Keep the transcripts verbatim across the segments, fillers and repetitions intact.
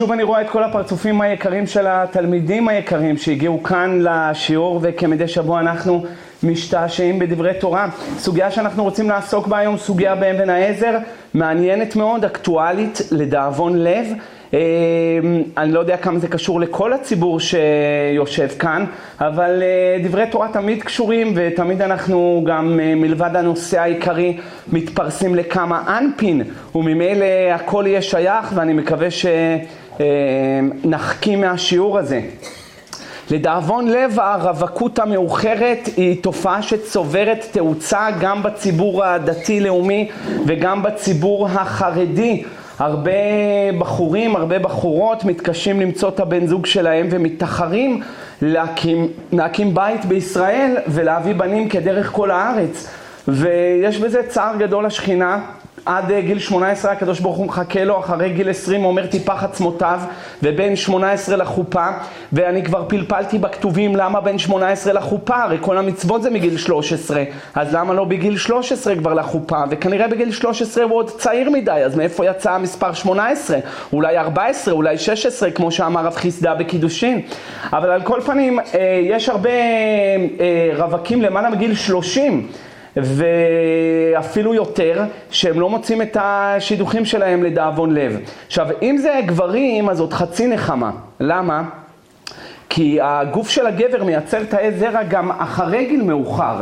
שוב אני רואה את כל הפרצופים היקרים של התלמידים היקרים שהגיעו כאן לשיעור, וכמדי שבוע אנחנו משתעשעים בדברי תורה. סוגיה שאנחנו רוצים לעסוק בה היום, סוגיה באבן העזר, מעניינת מאוד, אקטואלית, לדאבון לב. אני לא יודע כמה זה קשור לכל הציבור שיושב כאן, אבל דברי תורה תמיד קשורים, ותמיד אנחנו גם מלבד הנושא העיקרי מתפרסים לכמה אנפין, וממילא הכל יהיה שייך, ואני מקווה שנחכים מהשיעור הזה. לדאבון לב, הרווקות המאוחרת היא תופעה שצוברת תאוצה גם בציבור הדתי-לאומי וגם בציבור החרדי. הרבה בחורים, הרבה בחורות מתקשים למצוא את הבן זוג שלהם ומתחרים להקים, להקים בית בישראל ולהביא בנים כדרך כל הארץ. ויש בזה צער גדול לשכינה. עד גיל שמונה עשרה הקדוש ברוך הוא מחכה לו, אחרי גיל עשרים אומר טיפח עצמותיו, ובין שמונה עשרה לחופה. ואני כבר פלפלתי בכתובים למה בין שמונה עשרה לחופה, הרי כל המצוות זה מגיל שלוש עשרה, אז למה לא בגיל שלוש עשרה כבר לחופה? וכנראה בגיל שלוש עשרה הוא עוד צעיר מדי, אז מאיפה יצא המספר שמונה עשרה? אולי ארבע עשרה, אולי שש עשרה, כמו שאמר רב חיסדא בקידושין. אבל על כל פנים יש הרבה רווקים למעלה מגיל שלושים ואפילו יותר, שהם לא מוצאים את השידוכים שלהם לדאבון לב. עכשיו, אם זה גברים, אז עוד חצי נחמה. למה? כי הגוף של הגבר מייצר תאי זרע גם אחרי גיל מאוחר.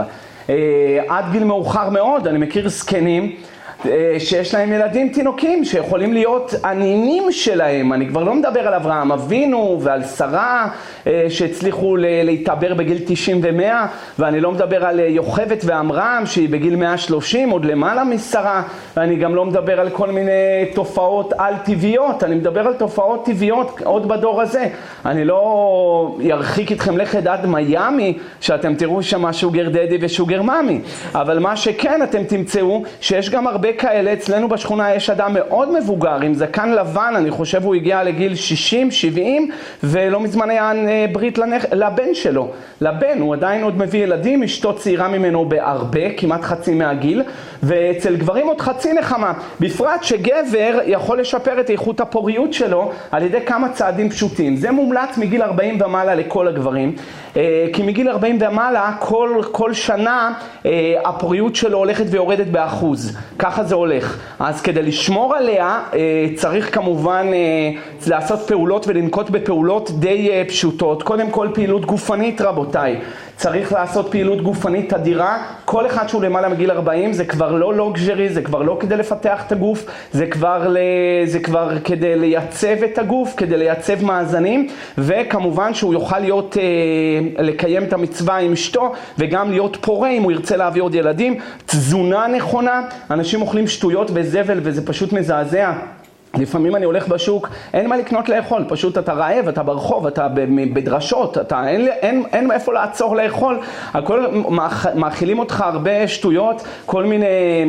עד גיל מאוחר מאוד, אני מכיר זקנים שיש להם ילדים תינוקים שיכולים להיות הנינים שלהם. אני כבר לא מדבר על אברהם אבינו ועל שרה שהצליחו להתעבר בגיל תשעים ומאה, ואני לא מדבר על יוכבד ואמרם שהיא בגיל מאה ושלושים, עוד למעלה משרה, ואני גם לא מדבר על כל מיני תופעות על טבעיות, אני מדבר על תופעות טבעיות עוד בדור הזה. אני לא ירחיק אתכם לכת עד מיאמי שאתם תראו שם שוגר דדי ושוגר ממי, אבל מה שכן אתם תמצאו שיש גם הרבה כאלה. אצלנו בשכונה יש אדם מאוד מבוגר עם זקן לבן, אני חושב הוא הגיע לגיל שישים שבעים, ולא מזמן היה ברית לנכ... לבן שלו, לבן, הוא עדיין עוד מביא ילדים, אשתו צעירה ממנו בהרבה, כמעט חצי מהגיל, ואצל גברים עוד חצי נחמה, בפרט שגבר יכול לשפר את איכות הפוריות שלו על ידי כמה צעדים פשוטים. זה מומלץ מגיל ארבעים ומעלה לכל הגברים, כי מגיל ארבעים ומעלה כל, כל שנה הפוריות שלו הולכת ויורדת באחוז, ככה זה הולך. אז כדי לשמור עליה צריך כמובן לעשות פעולות ולנקוט בפעולות די פשוטות. קודם כל פעילות גופנית, רבותיי, צריך לעשות פעילות גופנית תדירה. כל אחד שהוא למעלה מגיל ארבעים זה כבר לא לוקז'רי, זה כבר לא כדי לפתח את הגוף, זה כבר, זה כבר כדי לייצב את הגוף, כדי לייצב מאזנים, וכמובן שהוא יוכל להיות, לקיים את המצווה עם אשתו וגם להיות פורה אם הוא ירצה להביא עוד ילדים. תזונה נכונה, אנשים אוכלים שטויות וזבל וזה פשוט מזעזע. לפעמים אני הולך בשוק, אין מה לקנות לאכול, פשוט אתה רעב, אתה ברחוב, אתה בדרשות, אתה, אין, אין, אין איפה לעצור לאכול, הכל מאכילים אותך הרבה שטויות, כל מיני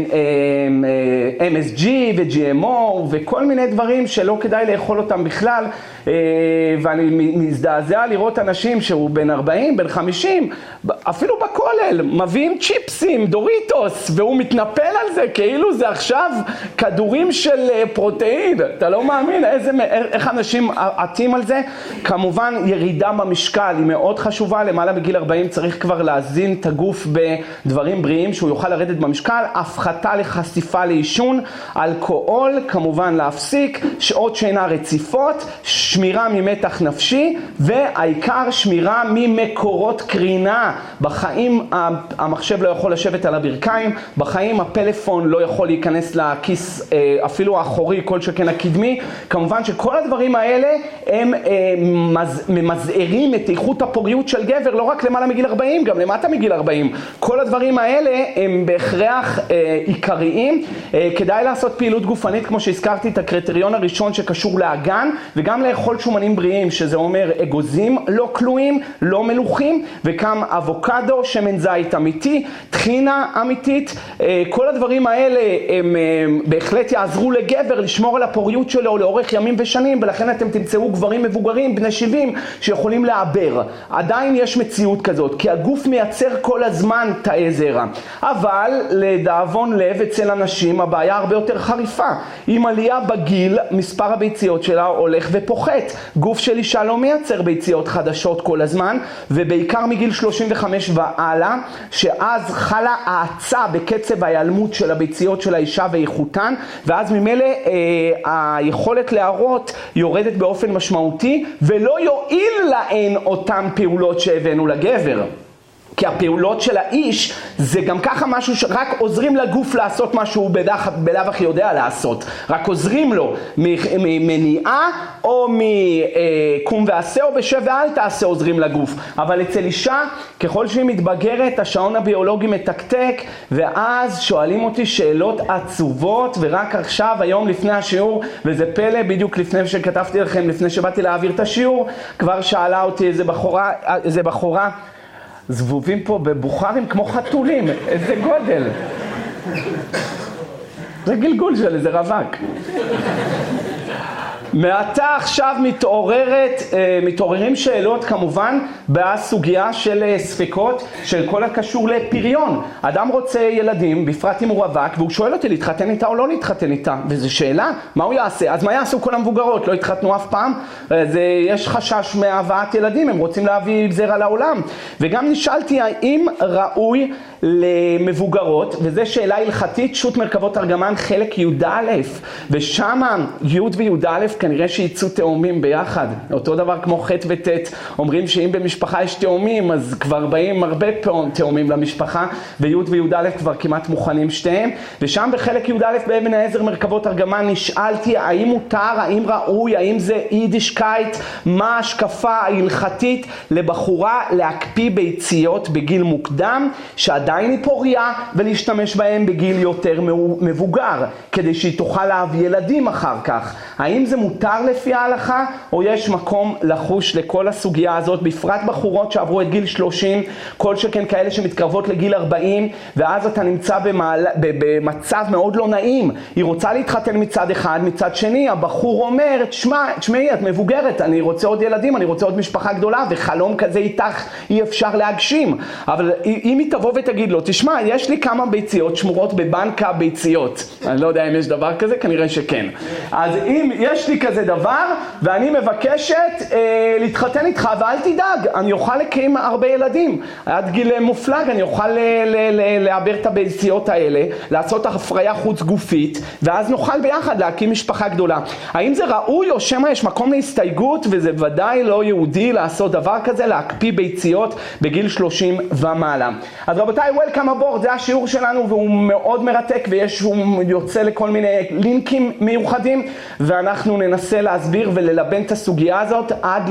אם אס ג'י ו-ג'י אם או וכל מיני דברים שלא כדאי לאכול אותם בכלל, ואני מזדעזע לראות אנשים שהוא בין ארבעים, בין חמישים, אפילו בכולל, מביאים צ'יפסים, דוריטוס, והוא מתנפל על זה כאילו זה עכשיו כדורים של פרוטאין. אתה לא מאמין איזה, איך אנשים עטים על זה. כמובן ירידה במשקל היא מאוד חשובה, למעלה בגיל ארבעים צריך כבר להזין את הגוף בדברים בריאים שהוא יוכל לרדת במשקל. הפחתה לחשיפה לעישון, אלכוהול כמובן להפסיק, שעות שינה רציפות, שמירה ממתח נפשי, והעיקר שמירה ממקורות קרינה. בחיים המחשב לא יכול לשבת על הברכיים, בחיים הפלאפון לא יכול להיכנס לכיס אפילו האחורי, כל שכן הקדמי. כמובן שכל הדברים האלה הם ממזערים את איכות הפוריות של גבר, לא רק למעלה מגיל ארבעים, גם למטה מגיל ארבעים. כל הדברים האלה הם בהכרח עיקריים. כדאי לעשות פעילות גופנית, כמו שהזכרתי את הקריטריון הראשון שקשור לאגן, וגם לאכול שומנים בריאים, שזה אומר אגוזים לא כלואים, לא מלוכים, וכם אבוקדו, שמן זית אמיתי, טחינה אמיתית. כל הדברים האלה הם בהחלט יעזרו לגבר לשמור על הפוריות שלו לאורך ימים ושנים, ולכן אתם תמצאו גברים מבוגרים, בני שבעים, שיכולים לעבר. עדיין יש מציאות כזאת, כי הגוף מייצר כל הזמן תאי זרע. אבל לדאבון לב אצל אנשים הבעיה הרבה יותר חריפה. עם עלייה בגיל, מספר הביציות שלה הולך ופוחת. גוף של אישה לא מייצר ביציות חדשות כל הזמן, ובעיקר מגיל שלושים וחמש והלאה, שאז חלה האצה בקצב ההיעלמות של הביציות של האישה ואיכותן, ואז ממילא אה, היכולת להראות יורדת באופן משמעותי, ולא יועיל להן אותן פעולות שהבאנו לגבר. כי הפעולות של האיש זה גם ככה משהו שרק עוזרים לגוף לעשות משהו בלאו הכי יודע לעשות. רק עוזרים לו ממניעה או מקום ועשה או בשב ואל תעשה עוזרים לגוף. אבל אצל אישה, ככל שהיא מתבגרת, השעון הביולוגי מתקתק, ואז שואלים אותי שאלות עצובות, ורק עכשיו, היום לפני השיעור, וזה פלא, בדיוק לפני שכתבתי לכם, לפני שבאתי להעביר את השיעור, כבר שאלה אותי איזה בחורה, איזה בחורה, זבובים פה בבוכרים כמו חתולים, איזה גודל. זה גלגול של איזה רווק. מעתה עכשיו מתעוררת, מתעוררים שאלות כמובן בסוגיה של ספקות של כל הקשור לפריון. אדם רוצה ילדים, בפרט אם הוא רווק, והוא שואל אותי להתחתן איתה או לא להתחתן איתה. וזו שאלה, מה הוא יעשה? אז מה יעשו כל המבוגרות? לא התחתנו אף פעם? זה, יש חשש מהבאת ילדים, הם רוצים להביא זרע לעולם. וגם נשאלתי האם ראוי למבוגרות, וזו שאלה הלכתית, שו"ת מרכבות תרגמן חלק י"א, ושם י' וי"א כנראה שיצאו תאומים ביחד. אותו דבר כמו ח' וט', אומרים שאם במשפחה יש תאומים, אז כבר באים הרבה תאומים למשפחה, וי' וי"א כבר כמעט מוכנים שתיהם. ושם בחלק י"א באבן העזר מרכבות תרגמן נשאלתי האם מותר, האם ראוי, האם זה יידישקייט, מה ההשקפה ההלכתית לבחורה להקפיא ביציות בגיל מוקדם, שעדיין היא פוריה, ולהשתמש בהם בגיל יותר מבוגר, כדי שהיא תוכל להביא ילדים אחר כך. האם זה מותר לפי ההלכה, או יש מקום לחוש לכל הסוגיה הזאת, בפרט בחורות שעברו את גיל שלושים, כל שכן כאלה שמתקרבות לגיל ארבעים, ואז אתה נמצא במעל, במצב מאוד לא נעים. היא רוצה להתחתן מצד אחד, מצד שני הבחור אומר, תשמע, תשמעי, את מבוגרת, אני רוצה עוד ילדים, אני רוצה עוד משפחה גדולה, וחלום כזה איתך אי אפשר להגשים. אבל אם היא תבוא ותגיד לו, תשמע, יש לי כמה ביציות שמורות בבנק הביציות. אני לא יודע אם יש דבר כזה, כנראה שכן. אז אם יש לי כזה דבר, ואני מבקשת אה, להתחתן איתך, ואל תדאג, אני אוכל לקיים הרבה ילדים. עד גיל מופלג, אני אוכל לעבר את הביציות האלה, לעשות הפריה חוץ גופית, ואז נוכל ביחד להקים משפחה גדולה. האם זה ראוי או שמה יש מקום להסתייגות, וזה ודאי לא יהודי לעשות דבר כזה, להקפיא ביציות בגיל שלושים ומעלה. אז רבותיי, welcome aboard, זה השיעור שלנו, והוא מאוד מרתק, ויש, הוא יוצא לכל מיני לינקים מיוחדים, ואנחנו ננסה להסביר וללבן את הסוגיה הזאת עד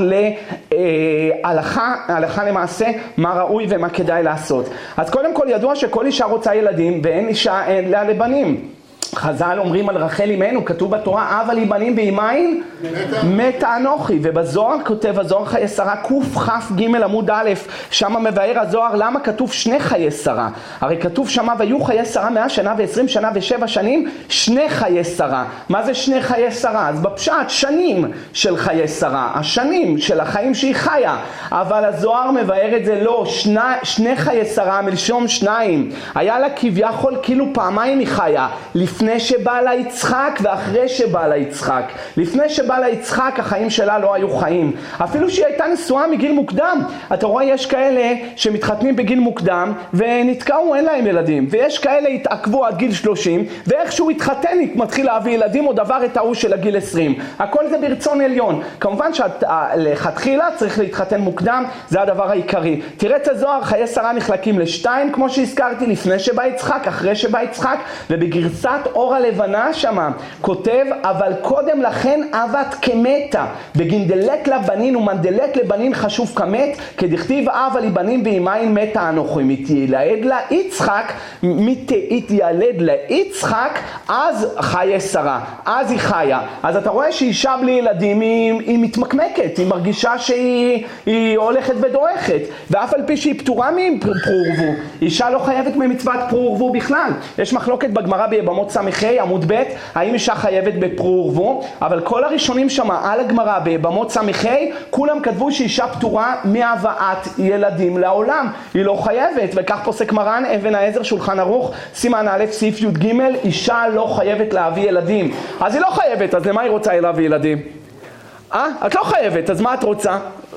להלכה, הלכה למעשה, מה ראוי ומה כדאי לעשות. אז קודם כל ידוע שכל אישה רוצה ילדים, ואין אישה אין לה לבנים. חז"ל אומרים על רחל אמנו, כתוב בתורה, אב לי בנים ואימיים מתה אנוכי, ובזוהר כותב הזוהר חיי שרה קכ"ג עמוד א', שם מבאר הזוהר למה כתוב שני חיי שרה. הרי כתוב שמה והיו חיי שרה מאה שנה ועשרים שנה ושבע שנים, שני חיי שרה. מה זה שני חיי שרה? אז בפשט שנים של חיי שרה, השנים של החיים שהיא חיה, אבל הזוהר מבאר את זה לא, שני, שני חיי שרה מלשום שניים, היה לה כביכול כאילו פעמיים היא חיה, לפני שבא לה יצחק ואחרי שבא לה יצחק. לפני שבא לה יצחק החיים שלה לא היו חיים. אפילו שהיא הייתה נשואה מגיל מוקדם. אתה רואה, יש כאלה שמתחתנים בגיל מוקדם ונתקעו, אין להם ילדים. ויש כאלה התעכבו עד גיל שלושים, ואיכשהו התחתן מתחיל להביא ילדים או דבר את ההוא של הגיל עשרים. הכל זה ברצון עליון. כמובן שלכתחילה צריך להתחתן מוקדם, זה הדבר העיקרי. תראה את הזוהר, חיי שרה נחלקים לשתיים, כמו שהזכרתי, לפני שבא יצחק, אחרי שבא יצחק, ובגרסת אור הלבנה שמה כותב, אבל קודם לכן אבת כמתה, בגינדלת לבנין ומנדלת לבנין חשוב כמת, כדכתיב אב לי בנים ואימיים מתה אנוכי. מתיילד לה יצחק, מתיילד לה יצחק, אז חיי שרה, אז היא חיה. אז אתה רואה שאישה בלי ילדים היא, היא מתמקמקת, היא מרגישה שהיא היא הולכת ודורכת, ואף על פי שהיא פטורה מפרו ורבו, אישה לא חייבת ממצוות פרו ורבו בכלל. יש מחלוקת בגמרא ביבמות סמכי עמוד ב', האם אישה חייבת בפרו ורבו, אבל כל הראשונים שם על הגמרא בבמות סמכי, כולם כתבו שאישה פטורה מהבאת ילדים לעולם, היא לא חייבת, וכך פוסק מרן אבן העזר שולחן ערוך, סימן א' סעיף י"ג, אישה לא חייבת להביא ילדים. אז היא לא חייבת, אז למה היא רוצה להביא ילדים? אה? את לא חייבת, אז מה את רוצה?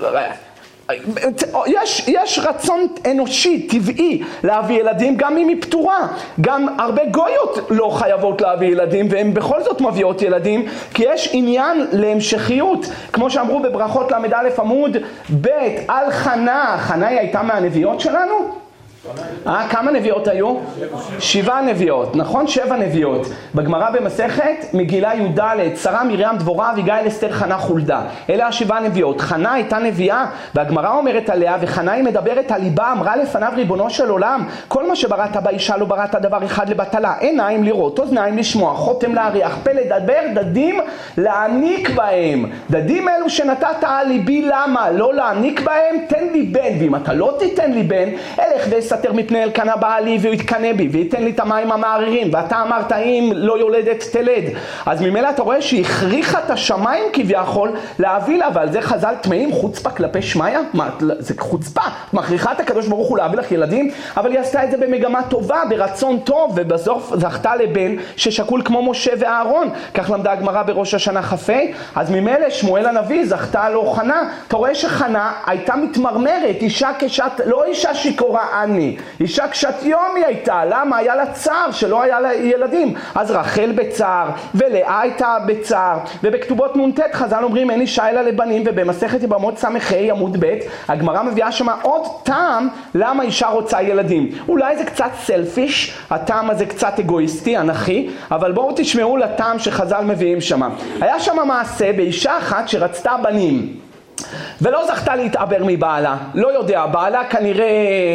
יש, יש רצון אנושי, טבעי, להביא ילדים, גם אם היא פטורה. גם הרבה גויות לא חייבות להביא ילדים, והן בכל זאת מביאות ילדים, כי יש עניין להמשכיות. כמו שאמרו בברכות למד א' עמוד ב' על חנה, חנה היא הייתה מהנביאות שלנו? אה, כמה נביאות היו? שבע נביאות, נכון? שבע נביאות. בגמרא במסכת מגילה י"ד, שרה מרים דבורה אביגיל אסתר חנה חולדה. אלה השבע נביאות. חנה הייתה נביאה, והגמרא אומרת עליה, וחנה היא מדברת על ליבה, אמרה לפניו ריבונו של עולם, כל מה שבראת באישה לא בראת דבר אחד לבטלה, עיניים לראות, אוזניים לשמוע, חותם להריח, פה לדבר, דדים להעניק בהם. דדים אלו שנתת על ליבי, למה? לא להעניק בהם, תן לי בן, ואם אתה לא תיתן לי בן, אלך וסתר מפני אלקנה בעלי והוא יתקנה בי וייתן לי את המים המערירים, ואתה אמרת אם לא יולדת תלד. אז ממילא אתה רואה שהיא הכריחה את השמיים כביכול להביא לה, ועל זה חז"ל טמאים, חוצפה כלפי שמיא? מה, זה חוצפה, מכריחה את הקדוש ברוך הוא להביא לך ילדים, אבל היא עשתה את זה במגמה טובה, ברצון טוב, ובסוף זכתה לבן ששקול כמו משה ואהרון, כך למדה הגמרא בראש השנה כ"ה. אז ממילא שמואל הנביא זכתה לו חנה. אתה רואה שחנה הייתה מתמרמרת, אישה קשת, לא אישה שיכורה אני, אישה קשת יום היא הייתה. למה? היה לה צער שלא היה לה ילדים. אז רחל בצער ולאה הייתה בצער, ובכתובות נ"ט חז"ל אומרים אין אישה אלא לבנים, ובמסכת יבמות סמכי עמוד ב' הגמרא מביאה שם עוד טעם למה אישה רוצה ילדים. אולי זה קצת סלפיש, הטעם הזה קצת אגואיסטי, אנכי, אבל בואו תשמעו לטעם שחז"ל מביאים שם. היה שם מעשה באישה אחת שרצתה בנים ולא זכתה להתעבר מבעלה, לא יודע, בעלה כנראה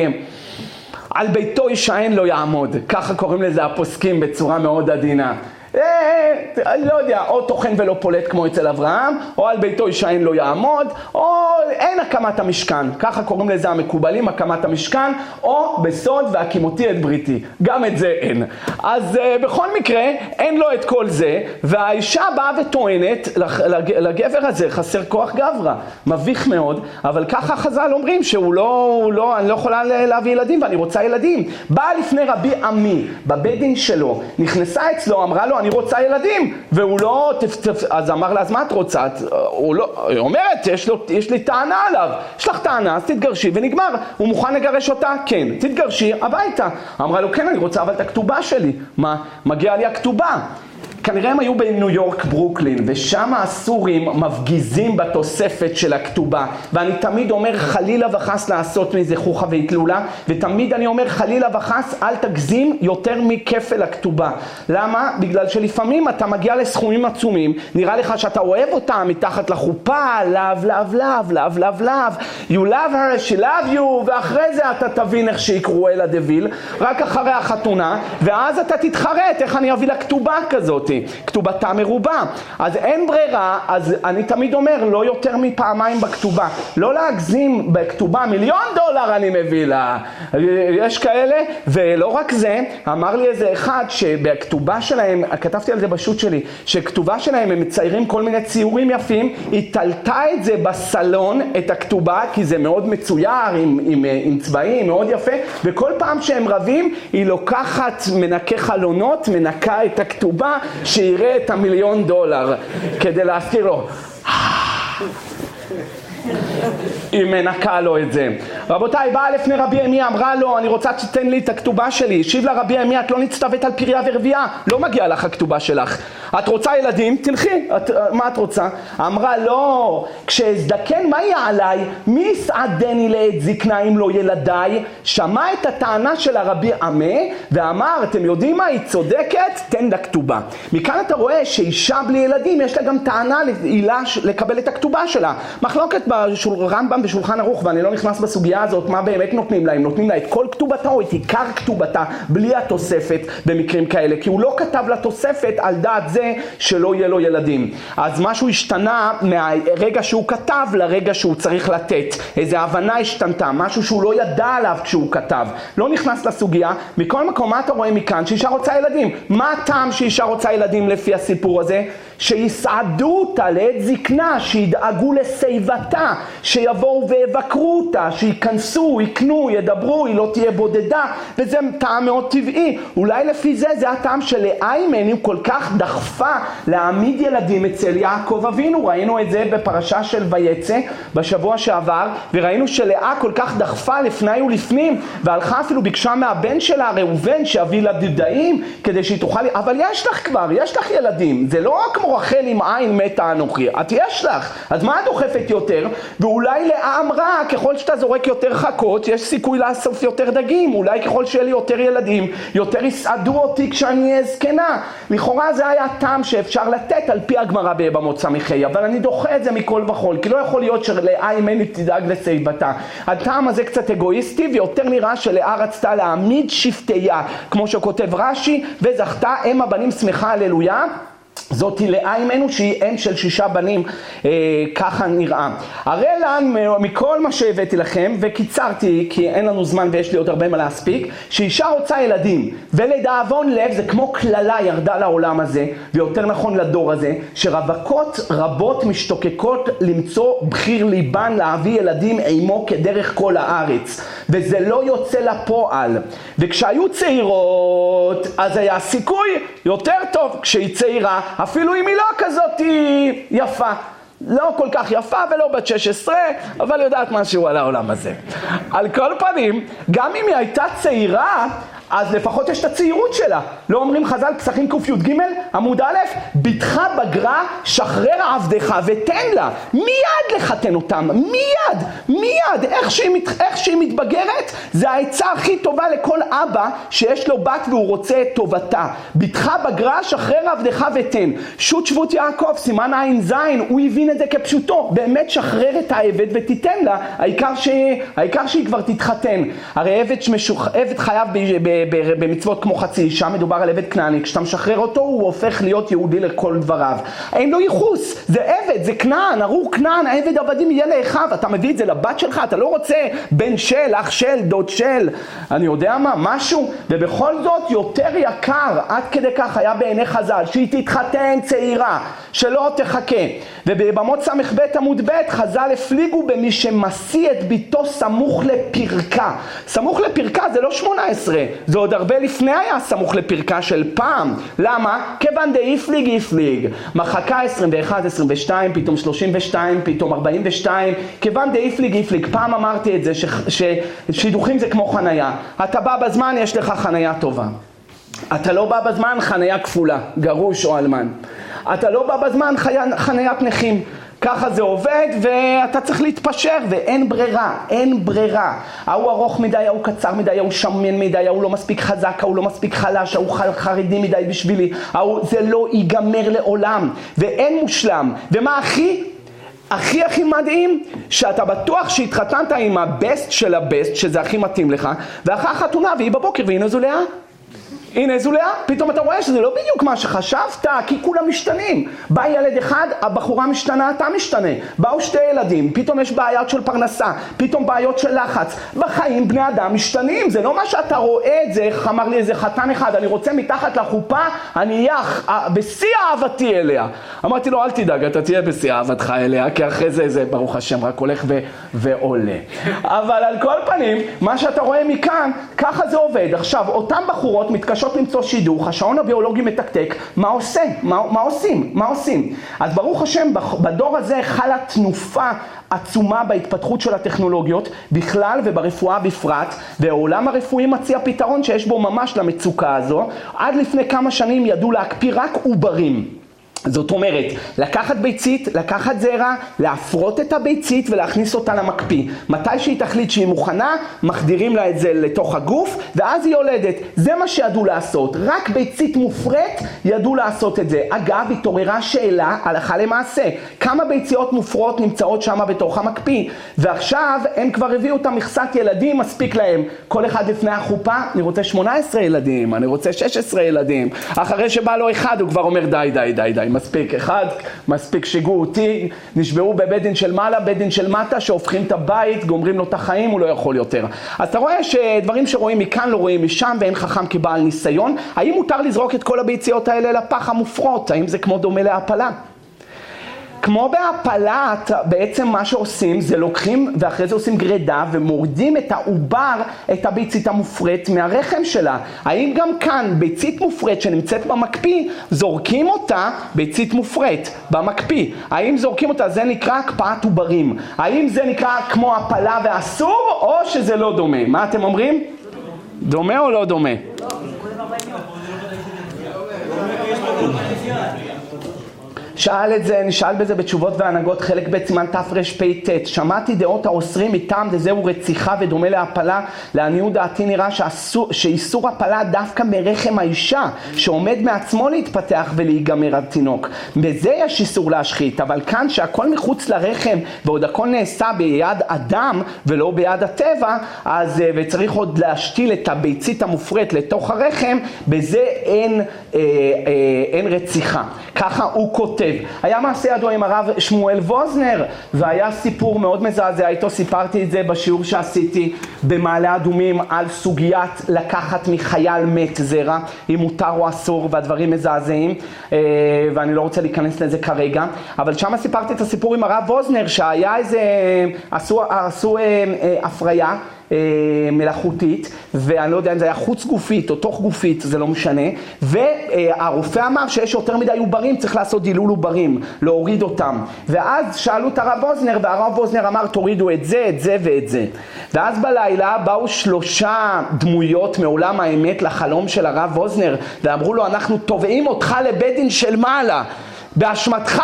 על ביתו ישען לא יעמוד, ככה קוראים לזה הפוסקים בצורה מאוד עדינה. אני לא יודע, או תוכן ולא פולט כמו אצל אברהם, או על ביתו ישען לא יעמוד, או אין הקמת המשכן, ככה קוראים לזה המקובלים, הקמת המשכן, או בסוד והקימותי את בריתי, גם את זה אין. אז בכל מקרה אין לו את כל זה, והאישה באה וטוענת לגבר הזה חסר כוח גברא, מביך מאוד, אבל ככה חז"ל אומרים שהוא לא, הוא לא, אני לא יכולה להביא ילדים ואני רוצה ילדים. באה לפני רבי עמי בבית דין שלו, נכנסה אצלו, אמרה לו אני רוצה ילדים, והוא לא, אז אמר לה, אז מה את רוצה? הוא לא, היא אומרת, יש, לו, יש לי טענה עליו, יש לך טענה, אז תתגרשי ונגמר. הוא מוכן לגרש אותה? כן. תתגרשי הביתה. אמרה לו, כן, אני רוצה אבל את הכתובה שלי. מה? מגיעה לי הכתובה. כנראה הם היו בניו יורק ברוקלין, ושם הסורים מפגיזים בתוספת של הכתובה, ואני תמיד אומר חלילה וחס לעשות מזה חוכה והתלולה, ותמיד אני אומר חלילה וחס אל תגזים יותר מכפל הכתובה. למה? בגלל שלפעמים אתה מגיע לסכומים עצומים, נראה לך שאתה אוהב אותה מתחת לחופה, love, love, love, love, love, love, you love her, she love you, ואחרי זה אתה תבין איך שיקראו אלה דביל, רק אחרי החתונה, ואז אתה תתחרט איך אני אביא לה כתובה כזאת. כתובתה מרובה. אז אין ברירה, אז אני תמיד אומר, לא יותר מפעמיים בכתובה. לא להגזים בכתובה, מיליון דולר אני מביא לה. יש כאלה, ולא רק זה, אמר לי איזה אחד שבכתובה שלהם, כתבתי על זה בשוט שלי, שכתובה שלהם הם מציירים כל מיני ציורים יפים, היא תלתה את זה בסלון, את הכתובה, כי זה מאוד מצויר, עם, עם, עם צבעים, מאוד יפה, וכל פעם שהם רבים, היא לוקחת מנקה חלונות, מנקה את הכתובה, שיראה את המיליון דולר, כדי להזכיר לו. היא מנקה לו את זה. רבותיי, באה לפני רבי עמי, אמרה לו, אני רוצה שתתן לי את הכתובה שלי. השיב לה רבי עמי, את לא נצטוות על פריה ורבייה, לא מגיע לך הכתובה שלך. את רוצה ילדים? תלכי. את, מה את רוצה? אמרה, לא, כשאזדקן מה יהיה עליי? מי יסעדני לעת זקנה אם לא ילדיי? שמע את הטענה של הרבי עמי ואמר, אתם יודעים מה? היא צודקת, תן לה כתובה. מכאן אתה רואה שאישה בלי ילדים יש לה גם טענה לעילה לקבל את הכתובה שלה. מחלוקת ברמב"ם בשולחן ערוך, ואני לא נכנס בסוגיה הסוגיה הזאת, מה באמת נותנים לה? הם נותנים לה את כל כתובתה או את עיקר כתובתה, בלי התוספת במקרים כאלה, כי הוא לא כתב לתוספת על דעת זה שלא יהיה לו ילדים. אז משהו השתנה מהרגע שהוא כתב לרגע שהוא צריך לתת. איזו הבנה השתנתה, משהו שהוא לא ידע עליו כשהוא כתב. לא נכנס לסוגיה. מכל מקום, מה אתה רואה מכאן? שאישה רוצה ילדים. מה הטעם שאישה רוצה ילדים לפי הסיפור הזה? שיסעדו אותה לעת זקנה, שידאגו לסביבתה, שיבואו ויבקרו אותה, שיכנסו, יקנו, ידברו, היא לא תהיה בודדה, וזה טעם מאוד טבעי. אולי לפי זה, זה הטעם שלאה אימנו כל כך דחפה להעמיד ילדים אצל יעקב אבינו. ראינו את זה בפרשה של ויצא בשבוע שעבר, וראינו שלאה כל כך דחפה לפני ולפנים, והלכה אפילו ביקשה מהבן שלה, ראובן, שיביא לה דודאים, כדי שהיא תוכל... אבל יש לך כבר, יש לך ילדים. זה לא כמו רחל עם עין מתה אנוכי. את יש לך. אז מה את דוחפת יותר? ואולי לאה אמרה, ככל שאתה זורק יותר חכות, יש סיכוי לאסוף יותר דגים. אולי ככל שיהיה לי יותר ילדים, יותר יסעדו אותי כשאני אהיה זקנה. לכאורה זה היה טעם שאפשר לתת על פי הגמרא בבמות סמיכי, אבל אני דוחה את זה מכל וכל, כי לא יכול להיות שלאה אימנו תדאג לסביבתה. הטעם הזה קצת אגואיסטי, ויותר נראה שלאה רצתה להעמיד שבטיה, כמו שכותב רש"י, וזכתה אם הבנים שמחה הללויה. זאת לאה אימנו שהיא אם של שישה בנים, אה, ככה נראה. הרי לנו מכל מה שהבאתי לכם, וקיצרתי כי אין לנו זמן ויש לי עוד הרבה מה להספיק, שאישה רוצה ילדים, ולדאבון לב זה כמו כללה ירדה לעולם הזה, ויותר נכון לדור הזה, שרווקות רבות משתוקקות למצוא בחיר ליבן להביא ילדים עמו כדרך כל הארץ, וזה לא יוצא לפועל. וכשהיו צעירות, אז היה סיכוי יותר טוב. כשהיא צעירה, אפילו אם היא לא כזאת יפה, לא כל כך יפה ולא בת שש עשרה, אבל יודעת משהו על העולם הזה. על כל פנים, גם אם היא הייתה צעירה, אז לפחות יש את הצעירות שלה. לא אומרים חז"ל פסחים ק"ג עמוד א', בתך בגרה שחרר עבדך ותן לה. מיד לחתן אותם, מיד, מיד. איך שהיא, איך שהיא מתבגרת, זה העצה הכי טובה לכל אבא שיש לו בת והוא רוצה את טובתה. בתך בגרה שחרר עבדך ותן. שו"ת שבות יעקב, סימן עין זין, הוא הבין את זה כפשוטו. באמת שחרר את העבד ותיתן לה, העיקר, ש... העיקר שהיא כבר תתחתן. הרי עבד, שמשוח... עבד חייב ב... ב... במצוות כמו חצי אישה, מדובר על עבד כנעני. כשאתה משחרר אותו הוא הופך להיות יהודי לכל דבריו. אין לו ייחוס, זה עבד, זה כנען, ארור כנען, העבד עבדים יהיה לאחיו. אתה מביא את זה לבת שלך, אתה לא רוצה בן של, אח של, דוד של, אני יודע מה, משהו. ובכל זאת יותר יקר, עד כדי כך היה בעיני חז"ל, שהיא תתחתן צעירה, שלא תחכה. ובבמות ס"ב עמוד ב' חז"ל הפליגו במי שמשיא את ביתו סמוך לפרקה. סמוך לפרקה זה לא שמונה עשרה, זה עוד הרבה לפני היה סמוך לפרקה של פעם. למה? כיוון דה יפליג יפליג. מחקה עשרים ואחת, עשרים ושתיים, פתאום שלושים ושתיים, פתאום ארבעים ושתיים. כיוון דה יפליג יפליג. פעם אמרתי את זה, ש... ששידוכים זה כמו חנייה. אתה בא בזמן, יש לך חנייה טובה. אתה לא בא בזמן, חנייה כפולה, גרוש או אלמן. אתה לא בא בזמן, חניית נכים. ככה זה עובד, ואתה צריך להתפשר, ואין ברירה, אין ברירה. ההוא ארוך מדי, ההוא קצר מדי, ההוא שמן מדי, ההוא לא מספיק חזק, ההוא לא מספיק חלש, ההוא חרדי מדי בשבילי. ההוא, זה לא ייגמר לעולם, ואין מושלם. ומה הכי? הכי הכי מדהים, שאתה בטוח שהתחתנת עם הבסט של הבסט, שזה הכי מתאים לך, ואחרי החתונה, והיא בבוקר, והנה זו לאה. הנה זו לאה, פתאום אתה רואה שזה לא בדיוק מה שחשבת, כי כולם משתנים. בא ילד אחד, הבחורה משתנה, אתה משתנה. באו שתי ילדים, פתאום יש בעיות של פרנסה, פתאום בעיות של לחץ. בחיים בני אדם משתנים, זה לא מה שאתה רואה את זה. איך אמר לי איזה חתן אחד, אני רוצה מתחת לחופה, אני אהיה בשיא אהבתי אליה. אמרתי לו, אל תדאג, אתה תהיה בשיא אהבתך אליה, כי אחרי זה, זה ברוך השם, רק הולך ו- ועולה. אבל על כל פנים, מה שאתה רואה מכאן, ככה זה עובד. עכשיו, אותם בחורות מתקשות למצוא שידוך, השעון הביולוגי מתקתק, מה עושה? מה, מה עושים? מה עושים? אז ברוך השם, בדור הזה חלה תנופה עצומה בהתפתחות של הטכנולוגיות בכלל וברפואה בפרט, והעולם הרפואי מציע פתרון שיש בו ממש למצוקה הזו. עד לפני כמה שנים ידעו להקפיא רק עוברים. זאת אומרת, לקחת ביצית, לקחת זרע, להפרות את הביצית ולהכניס אותה למקפיא. מתי שהיא תחליט שהיא מוכנה, מחדירים לה את זה לתוך הגוף, ואז היא יולדת. זה מה שידעו לעשות. רק ביצית מופרת ידעו לעשות את זה. אגב, התעוררה שאלה הלכה למעשה. כמה ביציות מופרות נמצאות שם בתוך המקפיא? ועכשיו הם כבר הביאו את המכסת ילדים, מספיק להם. כל אחד לפני החופה, אני רוצה שמונה עשרה ילדים, אני רוצה שש עשרה ילדים. אחרי שבא לו אחד, הוא כבר אומר די, די, די, די. מספיק אחד, מספיק שיגעו אותי, נשברו בבית דין של מעלה, בית דין של מטה, שהופכים את הבית, גומרים לו את החיים, הוא לא יכול יותר. אז אתה רואה שדברים שרואים מכאן לא רואים משם, ואין חכם כבעל ניסיון. האם מותר לזרוק את כל הביציות האלה לפח המופרות? האם זה כמו דומה להפלה? כמו בהפלה, בעצם מה שעושים זה לוקחים ואחרי זה עושים גרידה ומורדים את העובר, את הביצית המופרט מהרחם שלה. האם גם כאן ביצית מופרט שנמצאת במקפיא, זורקים אותה ביצית מופרט במקפיא? האם זורקים אותה? זה נקרא הקפאת עוברים. האם זה נקרא כמו הפלה ואסור או שזה לא דומה? מה אתם אומרים? דומה או לא דומה? שאל את זה, נשאל בזה בתשובות והנהגות חלק ב' סימן תרפ"ט. שמעתי דעות האוסרים מטעם דזהו רציחה ודומה להפלה. לעניות דעתי נראה שאסור, שאיסור הפלה דווקא מרחם האישה שעומד מעצמו להתפתח ולהיגמר עד תינוק. בזה יש איסור להשחית, אבל כאן שהכל מחוץ לרחם ועוד הכל נעשה ביד אדם ולא ביד הטבע, אז וצריך עוד להשתיל את הביצית המופרט לתוך הרחם, בזה אין, אה, אה, אין רציחה. ככה הוא כותב. היה מעשה ידוע עם הרב שמואל ווזנר, והיה סיפור מאוד מזעזע, איתו סיפרתי את זה בשיעור שעשיתי במעלה אדומים על סוגיית לקחת מחייל מת זרע, אם מותר או אסור, והדברים מזעזעים, ואני לא רוצה להיכנס לזה כרגע, אבל שם סיפרתי את הסיפור עם הרב ווזנר, שהיה איזה, עשו, עשו הפריה, מלאכותית, ואני לא יודע אם זה היה חוץ גופית או תוך גופית, זה לא משנה, והרופא אמר שיש יותר מדי עוברים, צריך לעשות דילול עוברים, להוריד אותם, ואז שאלו את הרב ווזנר, והרב ווזנר אמר תורידו את זה, את זה ואת זה, ואז בלילה באו שלושה דמויות מעולם האמת לחלום של הרב ווזנר, ואמרו לו אנחנו תובעים אותך לבית דין של מעלה, באשמתך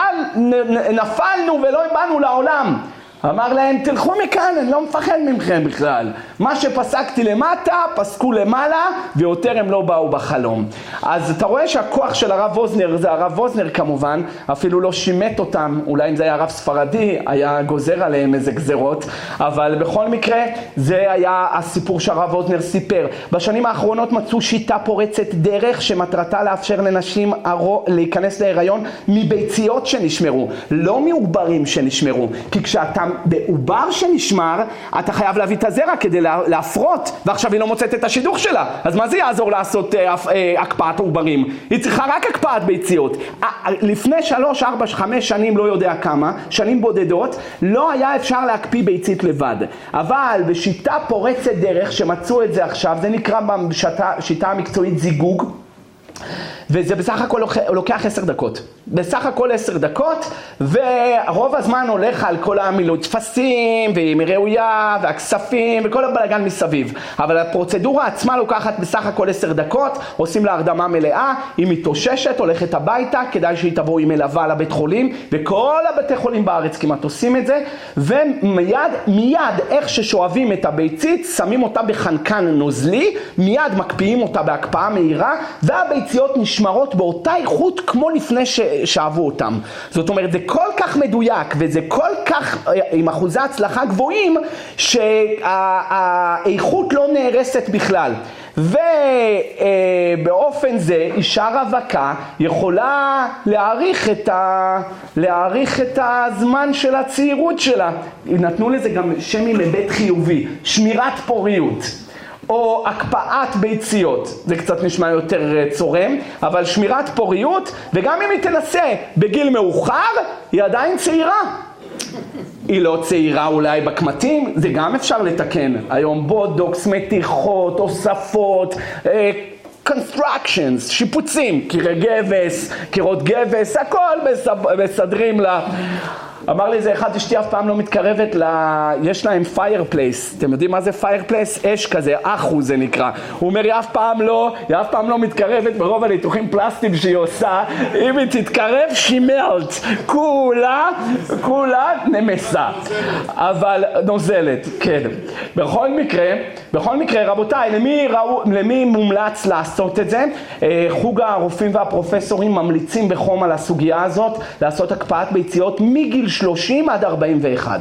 נפלנו ולא באנו לעולם. אמר להם, תלכו מכאן, אני לא מפחד ממכם בכלל. מה שפסקתי למטה, פסקו למעלה, ויותר הם לא באו בחלום. אז אתה רואה שהכוח של הרב ווזנר, זה הרב ווזנר כמובן, אפילו לא שימת אותם, אולי אם זה היה רב ספרדי, היה גוזר עליהם איזה גזרות, אבל בכל מקרה, זה היה הסיפור שהרב ווזנר סיפר. בשנים האחרונות מצאו שיטה פורצת דרך, שמטרתה לאפשר לנשים להיכנס להיריון מביציות שנשמרו, לא מעוברים שנשמרו, כי כשאתה בעובר שנשמר, אתה חייב להביא את הזרע כדי להפרות, ועכשיו היא לא מוצאת את השידוך שלה. אז מה זה יעזור לעשות אה, אה, הקפאת עוברים? היא צריכה רק הקפאת ביציות. אה, לפני שלוש, ארבע, חמש שנים, לא יודע כמה, שנים בודדות, לא היה אפשר להקפיא ביצית לבד. אבל בשיטה פורצת דרך, שמצאו את זה עכשיו, זה נקרא בשיטה המקצועית זיגוג, וזה בסך הכל לוקח עשר דקות. בסך הכל עשר דקות, ורוב הזמן הולך על כל המילוי תפסים, ועם ראויה, והכספים, וכל הבלגן מסביב. אבל הפרוצדורה עצמה לוקחת בסך הכל עשר דקות, עושים לה הרדמה מלאה, היא מתאוששת, הולכת הביתה, כדאי שהיא תבוא עם מלווה לבית חולים, וכל הבתי חולים בארץ כמעט עושים את זה, ומיד, מיד, איך ששואבים את הביצית, שמים אותה בחנקן נוזלי, מיד מקפיאים אותה בהקפאה מהירה, והביציות נשמרות באותה איכות כמו לפני ש... שאהבו אותם. זאת אומרת, זה כל כך מדויק, וזה כל כך עם אחוזי הצלחה גבוהים, שהאיכות לא נהרסת בכלל. ובאופן זה, אישה רווקה יכולה להאריך את, ה... להאריך את הזמן של הצעירות שלה. נתנו לזה גם שם עם היבט חיובי, שמירת פוריות. או הקפאת ביציות, זה קצת נשמע יותר צורם, אבל שמירת פוריות, וגם אם היא תנסה בגיל מאוחר, היא עדיין צעירה. היא לא צעירה אולי בקמטים, זה גם אפשר לתקן. היום בודוקס, מתיחות, הוספות, constructions, שיפוצים, קירי גבס, קירות גבס, הכל מסדרים לה. אמר לי, זה אחד, אשתי אף פעם לא מתקרבת, ל... יש להם fireplace, אתם יודעים מה זה fireplace? אש כזה, אחו זה נקרא. הוא אומר, היא אף פעם לא, היא אף פעם לא מתקרבת ברוב הניתוחים פלסטיים שהיא עושה, אם היא תתקרב, she melts, כולה, כולה נמסה, אבל נוזלת, כן. בכל מקרה, בכל מקרה, רבותיי, למי, ראו, למי מומלץ לעשות את זה? חוג הרופאים והפרופסורים ממליצים בחום על הסוגיה הזאת, לעשות הקפאת ביציות מגיל שלושים עד ארבעים ואחת.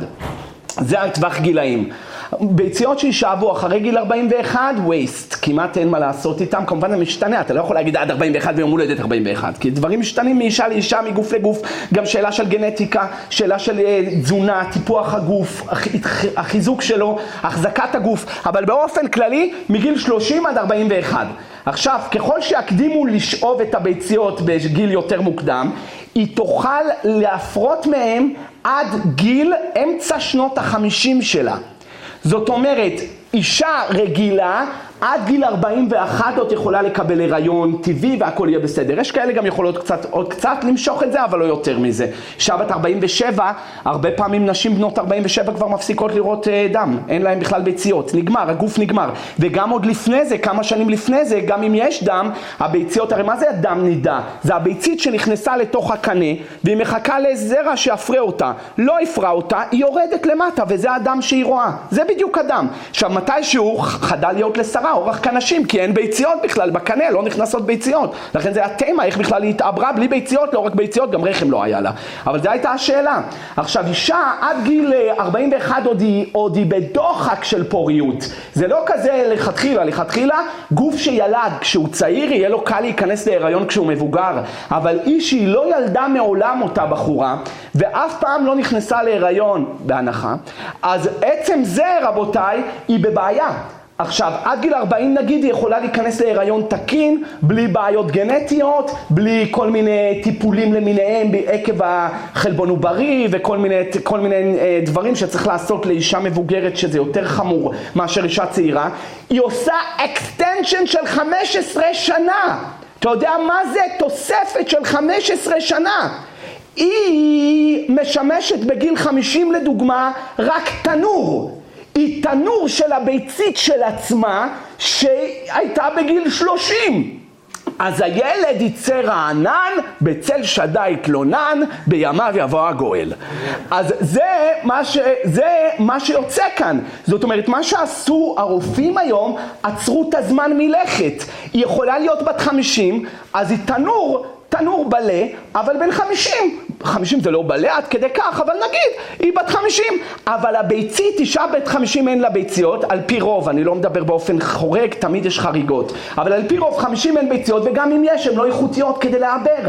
זה על טווח גילאים. ביציות שישאבו אחרי גיל ארבעים ואחת, waste, כמעט אין מה לעשות איתם, כמובן זה משתנה, אתה לא יכול להגיד עד ארבעים ואחת ויום הולדת ארבעים ואחת, כי דברים משתנים מאישה לאישה, מגוף לגוף, גם שאלה של גנטיקה, שאלה של תזונה, טיפוח הגוף, החיזוק שלו, החזקת הגוף, אבל באופן כללי מגיל שלושים עד ארבעים ואחת. עכשיו, ככל שיקדימו לשאוב את הביציות בגיל יותר מוקדם, היא תוכל להפרות מהם עד גיל אמצע שנות החמישים שלה. זאת אומרת, אישה רגילה עד גיל ארבעים ואחת עוד יכולה לקבל הריון טבעי והכל יהיה בסדר. יש כאלה גם יכולות קצת, עוד קצת למשוך את זה, אבל לא יותר מזה. אישה בת ארבעים ושבע, הרבה פעמים נשים בנות ארבעים ושבע כבר מפסיקות לראות דם. אין להן בכלל ביציות. נגמר, הגוף נגמר. וגם עוד לפני זה, כמה שנים לפני זה, גם אם יש דם, הביציות, הרי מה זה הדם נידה? זה הביצית שנכנסה לתוך הקנה, והיא מחכה לזרע שיפרה אותה. לא יפרה אותה, היא יורדת למטה, וזה הדם שהיא רואה. זה בדיוק הדם. עכשיו, מתישהו חדל להיות לשרה, אורח כנשים, כי אין ביציות בכלל בקנה, לא נכנסות ביציות. לכן זה התמה, איך בכלל היא התעברה בלי ביציות, לא רק ביציות, גם רחם לא היה לה. אבל זו הייתה השאלה. עכשיו, אישה עד גיל ארבעים ואחת עוד היא, עוד היא בדוחק של פוריות. זה לא כזה לכתחילה, לכתחילה, גוף שילד, כשהוא צעיר, יהיה לו קל להיכנס להיריון כשהוא מבוגר. אבל איש שהיא לא ילדה מעולם אותה בחורה, ואף פעם לא נכנסה להיריון בהנחה, אז עצם זה, רבותיי, היא בבעיה. עכשיו, עד גיל ארבעים נגיד היא יכולה להיכנס להיריון תקין, בלי בעיות גנטיות, בלי כל מיני טיפולים למיניהם עקב החלבון עוברי וכל מיני, כל מיני דברים שצריך לעשות לאישה מבוגרת שזה יותר חמור מאשר אישה צעירה. היא עושה extension של חמש עשרה שנה. אתה יודע מה זה? תוספת של חמש עשרה שנה. היא משמשת בגיל חמישים לדוגמה רק תנור. היא תנור של הביצית של עצמה שהייתה בגיל שלושים. אז הילד יצא רענן, בצל שדי יתלונן, בימיו יבוא הגואל. אז זה מה, ש... זה מה שיוצא כאן. זאת אומרת, מה שעשו הרופאים היום, עצרו את הזמן מלכת. היא יכולה להיות בת חמישים, אז היא תנור, תנור בלה, אבל בין חמישים. חמישים זה לא בלה עד כדי כך, אבל נגיד, היא בת חמישים. אבל הביצית, אישה בת חמישים אין לה ביציות, על פי רוב, אני לא מדבר באופן חורג, תמיד יש חריגות. אבל על פי רוב חמישים אין ביציות, וגם אם יש, הן לא איכותיות כדי לעבר.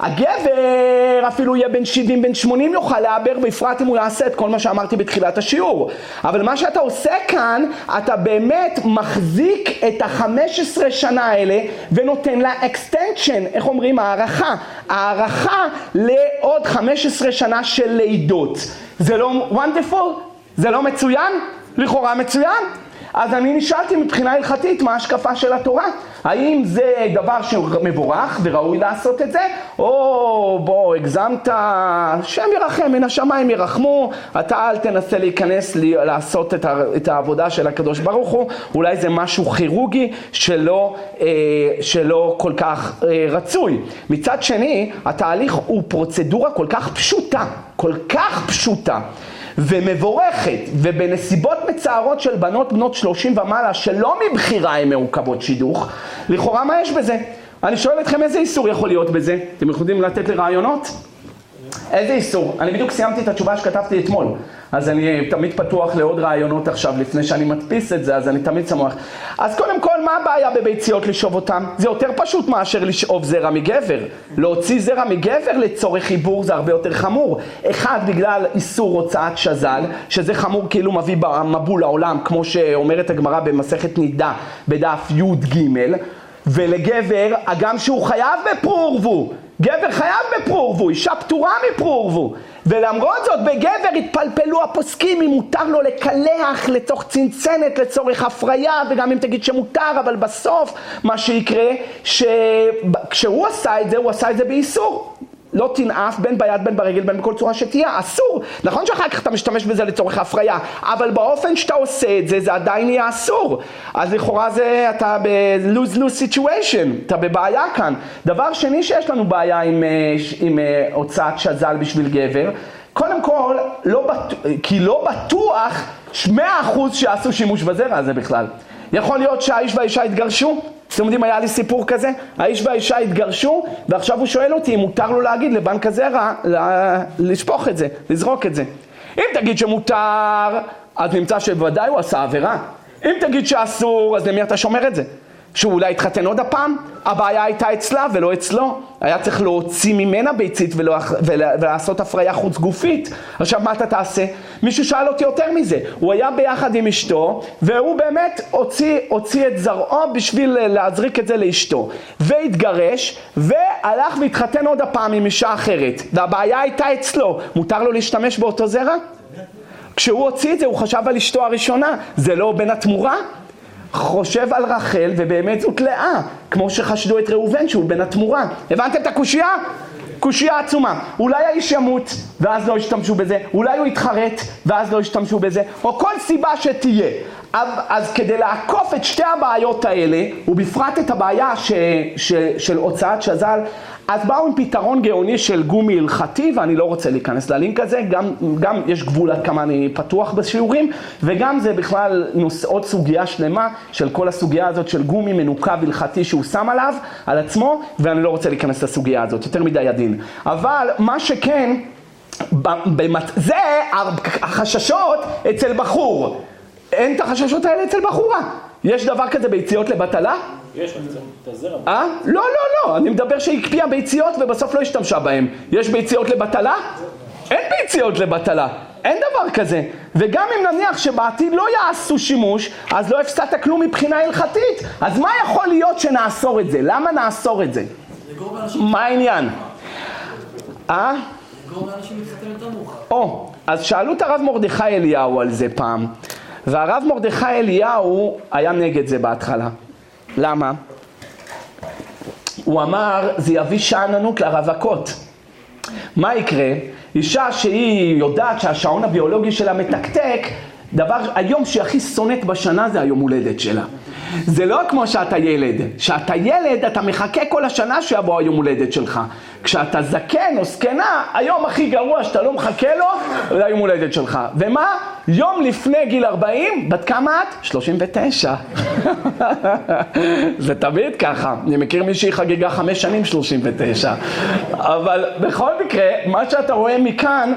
הגבר אפילו יהיה בין שבעים, בין שמונים יוכל לעבר, בפרט אם הוא יעשה את כל מה שאמרתי בתחילת השיעור. אבל מה שאתה עושה כאן, אתה באמת מחזיק את ה-חמש עשרה שנה האלה, ונותן לה extension, איך אומרים? הערכה. הערכה לעוד חמש עשרה שנה של לידות. זה לא wonderful? זה לא מצוין? לכאורה מצוין? אז אני נשאלתי מבחינה הלכתית מה ההשקפה של התורה. האם זה דבר שמבורך וראוי לעשות את זה? או בוא, הגזמת, שם ירחם, מן השמיים ירחמו, אתה אל תנסה להיכנס לעשות את, ה, את העבודה של הקדוש ברוך הוא, אולי זה משהו כירורגי שלא, אה, שלא כל כך אה, רצוי. מצד שני, התהליך הוא פרוצדורה כל כך פשוטה, כל כך פשוטה. ומבורכת, ובנסיבות מצערות של בנות בנות שלושים ומעלה שלא מבחירה הן מעוכבות שידוך, לכאורה מה יש בזה? אני שואל אתכם איזה איסור יכול להיות בזה? אתם יכולים לתת לי רעיונות? איזה איסור? אני בדיוק סיימתי את התשובה שכתבתי אתמול, אז אני תמיד פתוח לעוד רעיונות עכשיו לפני שאני מדפיס את זה, אז אני תמיד שמח. אז קודם כל, מה הבעיה בביציות לשאוב אותם? זה יותר פשוט מאשר לשאוב זרע מגבר. להוציא זרע מגבר לצורך חיבור זה הרבה יותר חמור. אחד, בגלל איסור הוצאת שזל, שזה חמור כאילו מביא מבול לעולם, כמו שאומרת הגמרא במסכת נידה בדף י' ג', ולגבר, הגם שהוא חייב בפרורבו, גבר חייב בפרורבו, אישה פטורה מפרורבו. ולמרות זאת, בגבר התפלפלו הפוסקים אם מותר לו לקלח לצורך צנצנת, לצורך הפריה, וגם אם תגיד שמותר, אבל בסוף מה שיקרה, שכשהוא עשה את זה, הוא עשה את זה באיסור. לא תנאף בין ביד, בין ברגל, בין בכל צורה שתהיה, אסור. נכון שאחר כך אתה משתמש בזה לצורך הפריה, אבל באופן שאתה עושה את זה, זה עדיין יהיה אסור. אז לכאורה זה, אתה ב-lose-lose situation, אתה בבעיה כאן. דבר שני שיש לנו בעיה עם, עם הוצאת שזל בשביל גבר, קודם כל, לא בטוח, כי לא בטוח מאה אחוז שעשו שימוש בזרע הזה בכלל. יכול להיות שהאיש והאישה התגרשו, אתם יודעים, היה לי סיפור כזה, האיש והאישה התגרשו, ועכשיו הוא שואל אותי אם מותר לו להגיד לבנק הזרע, לשפוך את זה, לזרוק את זה. אם תגיד שמותר, אז נמצא שבוודאי הוא עשה עבירה. אם תגיד שאסור, אז למי אתה שומר את זה? שהוא אולי התחתן עוד הפעם? הבעיה הייתה אצלה ולא אצלו. היה צריך להוציא ממנה ביצית ולא, ולעשות הפריה חוץ גופית. עכשיו מה אתה תעשה? מישהו שאל אותי יותר מזה. הוא היה ביחד עם אשתו, והוא באמת הוציא, הוציא את זרעו בשביל להזריק את זה לאשתו. והתגרש, והלך והתחתן עוד הפעם עם אישה אחרת. והבעיה הייתה אצלו. מותר לו להשתמש באותו זרע? כשהוא הוציא את זה, הוא חשב על אשתו הראשונה. זה לא בן התמורה? חושב על רחל ובאמת זאת לאה, כמו שחשדו את ראובן שהוא בן התמורה. הבנתם את הקושייה? קושייה עצומה. אולי האיש ימות ואז לא ישתמשו בזה, אולי הוא יתחרט ואז לא ישתמשו בזה, או כל סיבה שתהיה. אז כדי לעקוף את שתי הבעיות האלה, ובפרט את הבעיה ש, ש, של הוצאת שזל, אז באו עם פתרון גאוני של גומי הלכתי, ואני לא רוצה להיכנס ללינק הזה, גם, גם יש גבול עד כמה אני פתוח בשיעורים, וגם זה בכלל נוס, עוד סוגיה שלמה של כל הסוגיה הזאת של גומי מנוקב הלכתי שהוא שם עליו, על עצמו, ואני לא רוצה להיכנס לסוגיה הזאת, יותר מדי עדין. אבל מה שכן, במת... זה החששות אצל בחור. אין את החששות האלה אצל בחורה. יש דבר כזה ביציאות לבטלה? יש, את הזרע. אה? לא, לא, לא. אני מדבר שהקפיאה ביציאות ובסוף לא השתמשה בהם. יש ביציאות לבטלה? אין ביציאות לבטלה. אין דבר כזה. וגם אם נניח שבעתיד לא יעשו שימוש, אז לא הפסדת כלום מבחינה הלכתית. אז מה יכול להיות שנאסור את זה? למה נאסור את זה? מה העניין? אה? לגרום לאנשים להתחתן יותר מאוחר. או, אז שאלו את הרב מרדכי אליהו על זה פעם. והרב מרדכי אליהו היה נגד זה בהתחלה. למה? הוא אמר, זה יביא שאננות לרווקות. מה יקרה? אישה שהיא יודעת שהשעון הביולוגי שלה מתקתק, דבר, היום שהכי שונאת בשנה זה היום הולדת שלה. זה לא כמו שאתה ילד. שאתה ילד, אתה מחכה כל השנה שיבוא היום הולדת שלך. כשאתה זקן או זקנה, היום הכי גרוע שאתה לא מחכה לו, זה היום הולדת שלך. ומה? יום לפני גיל ארבעים, בת כמה את? שלושים ותשע. זה תמיד ככה. אני מכיר מישהי חגיגה חמש שנים שלושים ותשע. אבל בכל מקרה, מה שאתה רואה מכאן,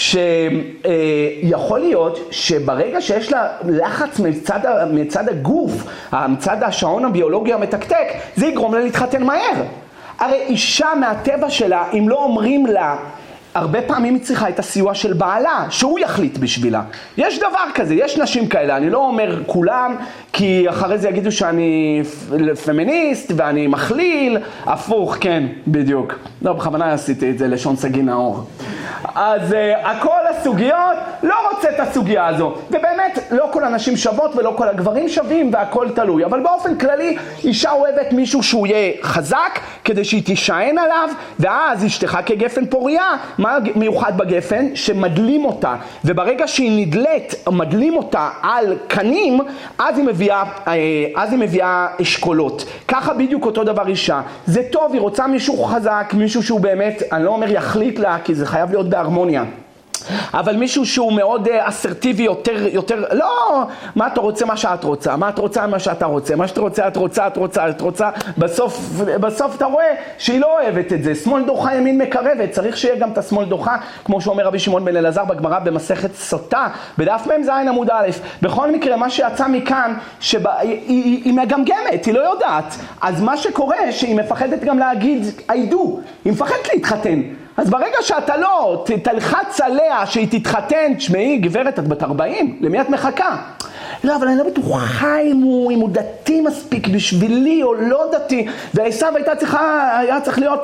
שיכול להיות שברגע שיש לה לחץ מצד, מצד הגוף, מצד השעון הביולוגי המתקתק, זה יגרום לה להתחתן מהר. הרי אישה מהטבע שלה, אם לא אומרים לה, הרבה פעמים היא צריכה את הסיוע של בעלה, שהוא יחליט בשבילה. יש דבר כזה, יש נשים כאלה, אני לא אומר כולם, כי אחרי זה יגידו שאני פמיניסט ואני מכליל, הפוך, כן, בדיוק. לא, בכוונה עשיתי את זה לשון סגי נאור. אז uh, הכל הסוגיות, לא רוצה את הסוגיה הזו. ובאמת, לא כל הנשים שוות ולא כל הגברים שווים והכל תלוי. אבל באופן כללי, אישה אוהבת מישהו שהוא יהיה חזק, כדי שהיא תישען עליו, ואז אשתך כגפן פוריה. מה מיוחד בגפן? שמדלים אותה. וברגע שהיא נדלת, מדלים אותה על קנים, אז היא מביאה, אז היא מביאה אשכולות. ככה בדיוק אותו דבר אישה. זה טוב, היא רוצה מישהו חזק, מישהו שהוא באמת, אני לא אומר יחליט לה, כי זה חייב להיות בהרמוניה. אבל מישהו שהוא מאוד אסרטיבי, יותר, יותר, לא, מה אתה רוצה, מה שאת רוצה, מה את רוצה, מה שאתה רוצה, מה שאתה רוצה, את רוצה, את רוצה, את רוצה, בסוף, בסוף אתה רואה שהיא לא אוהבת את זה, שמאל דוחה ימין מקרבת, צריך שיהיה גם את השמאל דוחה, כמו שאומר רבי שמעון בן אלעזר בגמרא במסכת סוטה, בדף מ"ז עמוד א'. בכל מקרה, מה שיצא מכאן, שהיא היא, היא מגמגמת, היא לא יודעת, אז מה שקורה, שהיא מפחדת גם להגיד, עידו, היא מפחדת להתחתן. אז ברגע שאתה לא תלחץ עליה שהיא תתחתן, תשמעי גברת את בת ארבעים, למי את מחכה? לא, אבל אני לא בטוחה אם הוא, אם הוא דתי מספיק בשבילי או לא דתי, ועשיו הייתה צריכה, היה צריך להיות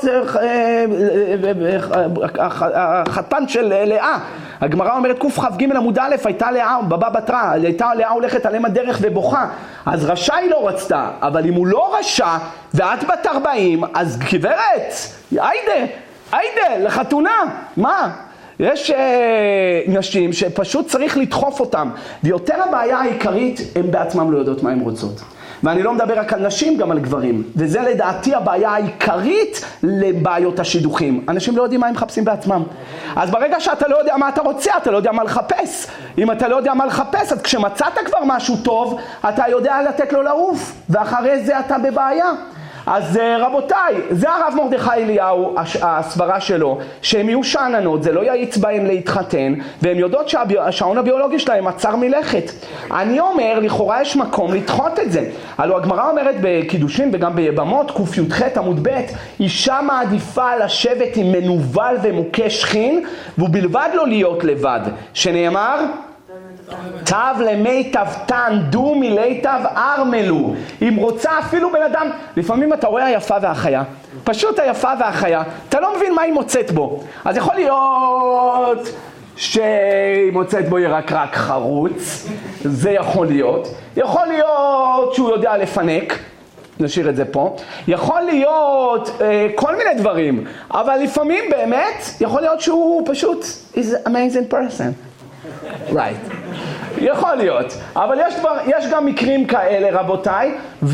החתן של לאה. הגמרא אומרת קוף חב ג' עמוד א', הייתה לאה בבא בתרא, הייתה לאה הולכת עליהם הדרך ובוכה, אז רשע היא לא רצתה, אבל אם הוא לא רשע ואת בת ארבעים, אז גברת, היידה, היידה, לחתונה, מה? יש אה, נשים שפשוט צריך לדחוף אותם, ויותר הבעיה העיקרית, הן בעצמם לא יודעות מה הן רוצות. ואני לא מדבר רק על נשים, גם על גברים. וזה לדעתי הבעיה העיקרית לבעיות השידוכים. אנשים לא יודעים מה הם מחפשים בעצמם. אז ברגע שאתה לא יודע מה אתה רוצה, אתה לא יודע מה לחפש. אם אתה לא יודע מה לחפש, אז כשמצאת כבר משהו טוב, אתה יודע לתת לו לעוף. ואחרי זה אתה בבעיה. אז רבותיי, זה הרב מרדכי אליהו, הסברה שלו, שהם יהיו שאננות, זה לא יעיץ בהם להתחתן, והם יודעות שהשעון הביולוגי שלהם עצר מלכת. אני אומר, לכאורה יש מקום לדחות את זה. הלוא הגמרא אומרת בקידושין וגם ביבמות, ק"ח עמוד ב', אישה מעדיפה לשבת עם מנוול ומוכה שכין, ובלבד לא להיות לבד, שנאמר, תב למיטב תן דו מיליטב ארמלו. אם רוצה אפילו בן אדם, לפעמים אתה רואה היפה והחיה, פשוט היפה והחיה, אתה לא מבין מה היא מוצאת בו. אז יכול להיות שהיא מוצאת בו ירקרק חרוץ, זה יכול להיות. יכול להיות שהוא יודע לפנק, נשאיר את זה פה. יכול להיות אה, כל מיני דברים, אבל לפעמים באמת יכול להיות שהוא פשוט is an amazing person. right. יכול להיות, אבל יש, דבר, יש גם מקרים כאלה רבותיי,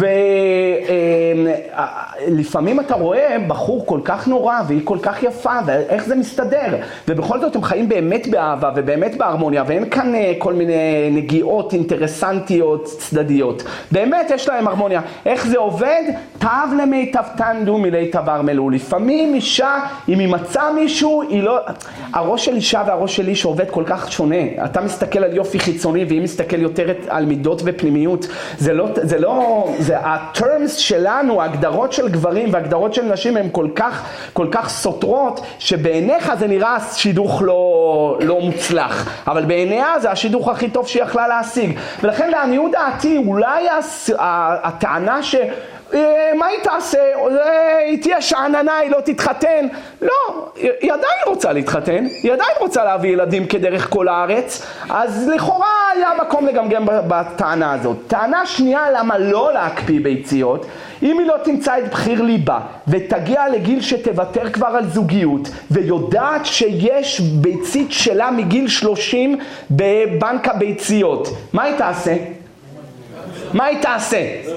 ולפעמים אתה רואה בחור כל כך נורא והיא כל כך יפה, ואיך זה מסתדר, ובכל זאת הם חיים באמת באהבה ובאמת בהרמוניה, ואין כאן כל מיני נגיעות אינטרסנטיות צדדיות, באמת יש להם הרמוניה. איך זה עובד? תב למיטב תן דו מיליטב ארמלו. לפעמים אישה, אם היא מצאה מישהו, היא לא... הראש של אישה והראש של איש עובד כל כך שונה. אתה מסתכל על יופי חיצוני, והיא מסתכל יותר על מידות ופנימיות. זה לא, זה לא, זה ה-terms שלנו, ההגדרות של גברים וההגדרות של נשים הן כל כך, כל כך סותרות, שבעיניך זה נראה שידוך לא, לא מוצלח. אבל בעיניה זה השידוך הכי טוב שהיא יכלה להשיג. ולכן לעניות דעתי, אולי הטענה ש... מה היא תעשה? היא תהיה שעננה, היא לא תתחתן. לא, היא עדיין רוצה להתחתן, היא עדיין רוצה להביא ילדים כדרך כל הארץ, אז לכאורה היה מקום לגמגם בטענה הזאת. טענה שנייה, למה לא להקפיא ביציות? אם היא לא תמצא את בחיר ליבה ותגיע לגיל שתוותר כבר על זוגיות ויודעת שיש ביצית שלה מגיל שלושים בבנק הביציות, מה היא תעשה? מה היא תעשה?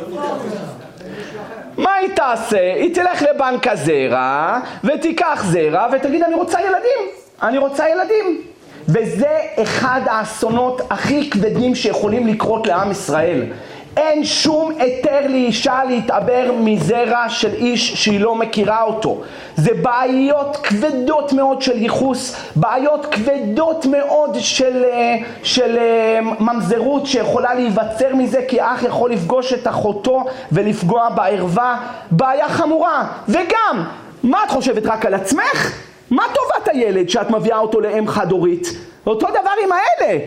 מה היא תעשה? היא תלך לבנק הזרע ותיקח זרע ותגיד אני רוצה ילדים, אני רוצה ילדים. וזה אחד האסונות הכי כבדים שיכולים לקרות לעם ישראל. אין שום היתר לאישה להתעבר מזרע של איש שהיא לא מכירה אותו. זה בעיות כבדות מאוד של ייחוס, בעיות כבדות מאוד של, של ממזרות שיכולה להיווצר מזה, כי אח יכול לפגוש את אחותו ולפגוע בערווה. בעיה חמורה. וגם, מה את חושבת רק על עצמך? מה טובת הילד שאת מביאה אותו לאם חד-הורית? אותו דבר עם האלה.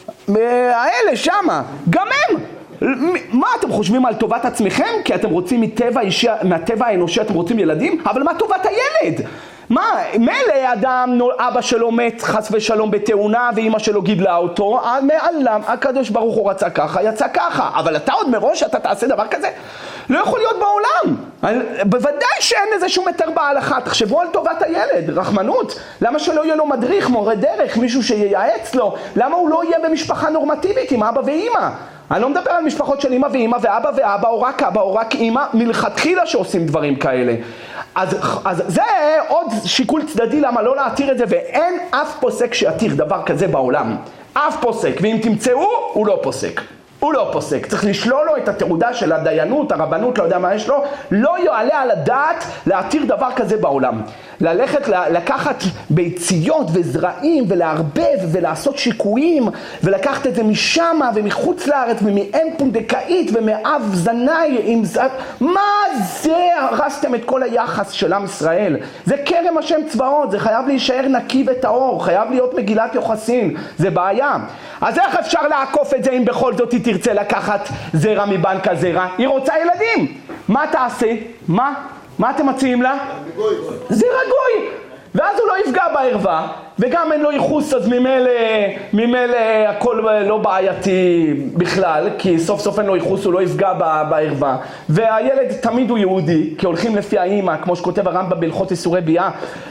האלה שמה. גם הם. מה אתם חושבים על טובת עצמכם? כי אתם רוצים מטבע אישי, מהטבע האנושי אתם רוצים ילדים? אבל מה טובת הילד? מה, מלא אדם, אבא שלו מת חס ושלום בתאונה ואמא שלו גידלה אותו, מעלם, הקדוש ברוך הוא רצה ככה, יצא ככה, אבל אתה עוד מראש אתה תעשה דבר כזה? לא יכול להיות בעולם. בוודאי שאין איזה שום היתר בהלכה. תחשבו על טובת הילד, רחמנות. למה שלא יהיה לו מדריך, מורה דרך, מישהו שייעץ לו? למה הוא לא יהיה במשפחה נורמטיבית עם אבא ואמא? אני לא מדבר על משפחות של אמא ואמא ואבא ואבא או רק אבא או רק אמא מלכתחילה שעושים דברים כאלה. אז, אז זה עוד שיקול צדדי למה לא להתיר את זה, ואין אף פוסק שיתיר דבר כזה בעולם. אף פוסק, ואם תמצאו, הוא לא פוסק. הוא לא פוסק, צריך לשלול לו את התעודה של הדיינות, הרבנות, לא יודע מה יש לו, לא יעלה על הדעת להתיר דבר כזה בעולם. ללכת, לקחת ביציות וזרעים ולהרבב ולעשות שיקויים ולקחת את זה משם ומחוץ לארץ ומאם פונדקאית ומאב זנאי עם ז... מה זה? הרסתם את כל היחס של עם ישראל. זה כרם השם צבאות, זה חייב להישאר נקי וטהור, חייב להיות מגילת יוחסין, זה בעיה. אז איך אפשר לעקוף את זה אם בכל זאת היא תרצה לקחת זרע מבנק הזרע? היא רוצה ילדים. מה תעשה? מה? מה אתם מציעים לה? זרע גוי. ואז הוא לא יפגע בערווה, וגם אין לו ייחוס, אז ממילא, ממילא הכל לא בעייתי בכלל, כי סוף סוף אין לו ייחוס, הוא לא יפגע בערווה. והילד תמיד הוא יהודי, כי הולכים לפי האמא, כמו שכותב הרמב"ם בהלכות איסורי ביאה.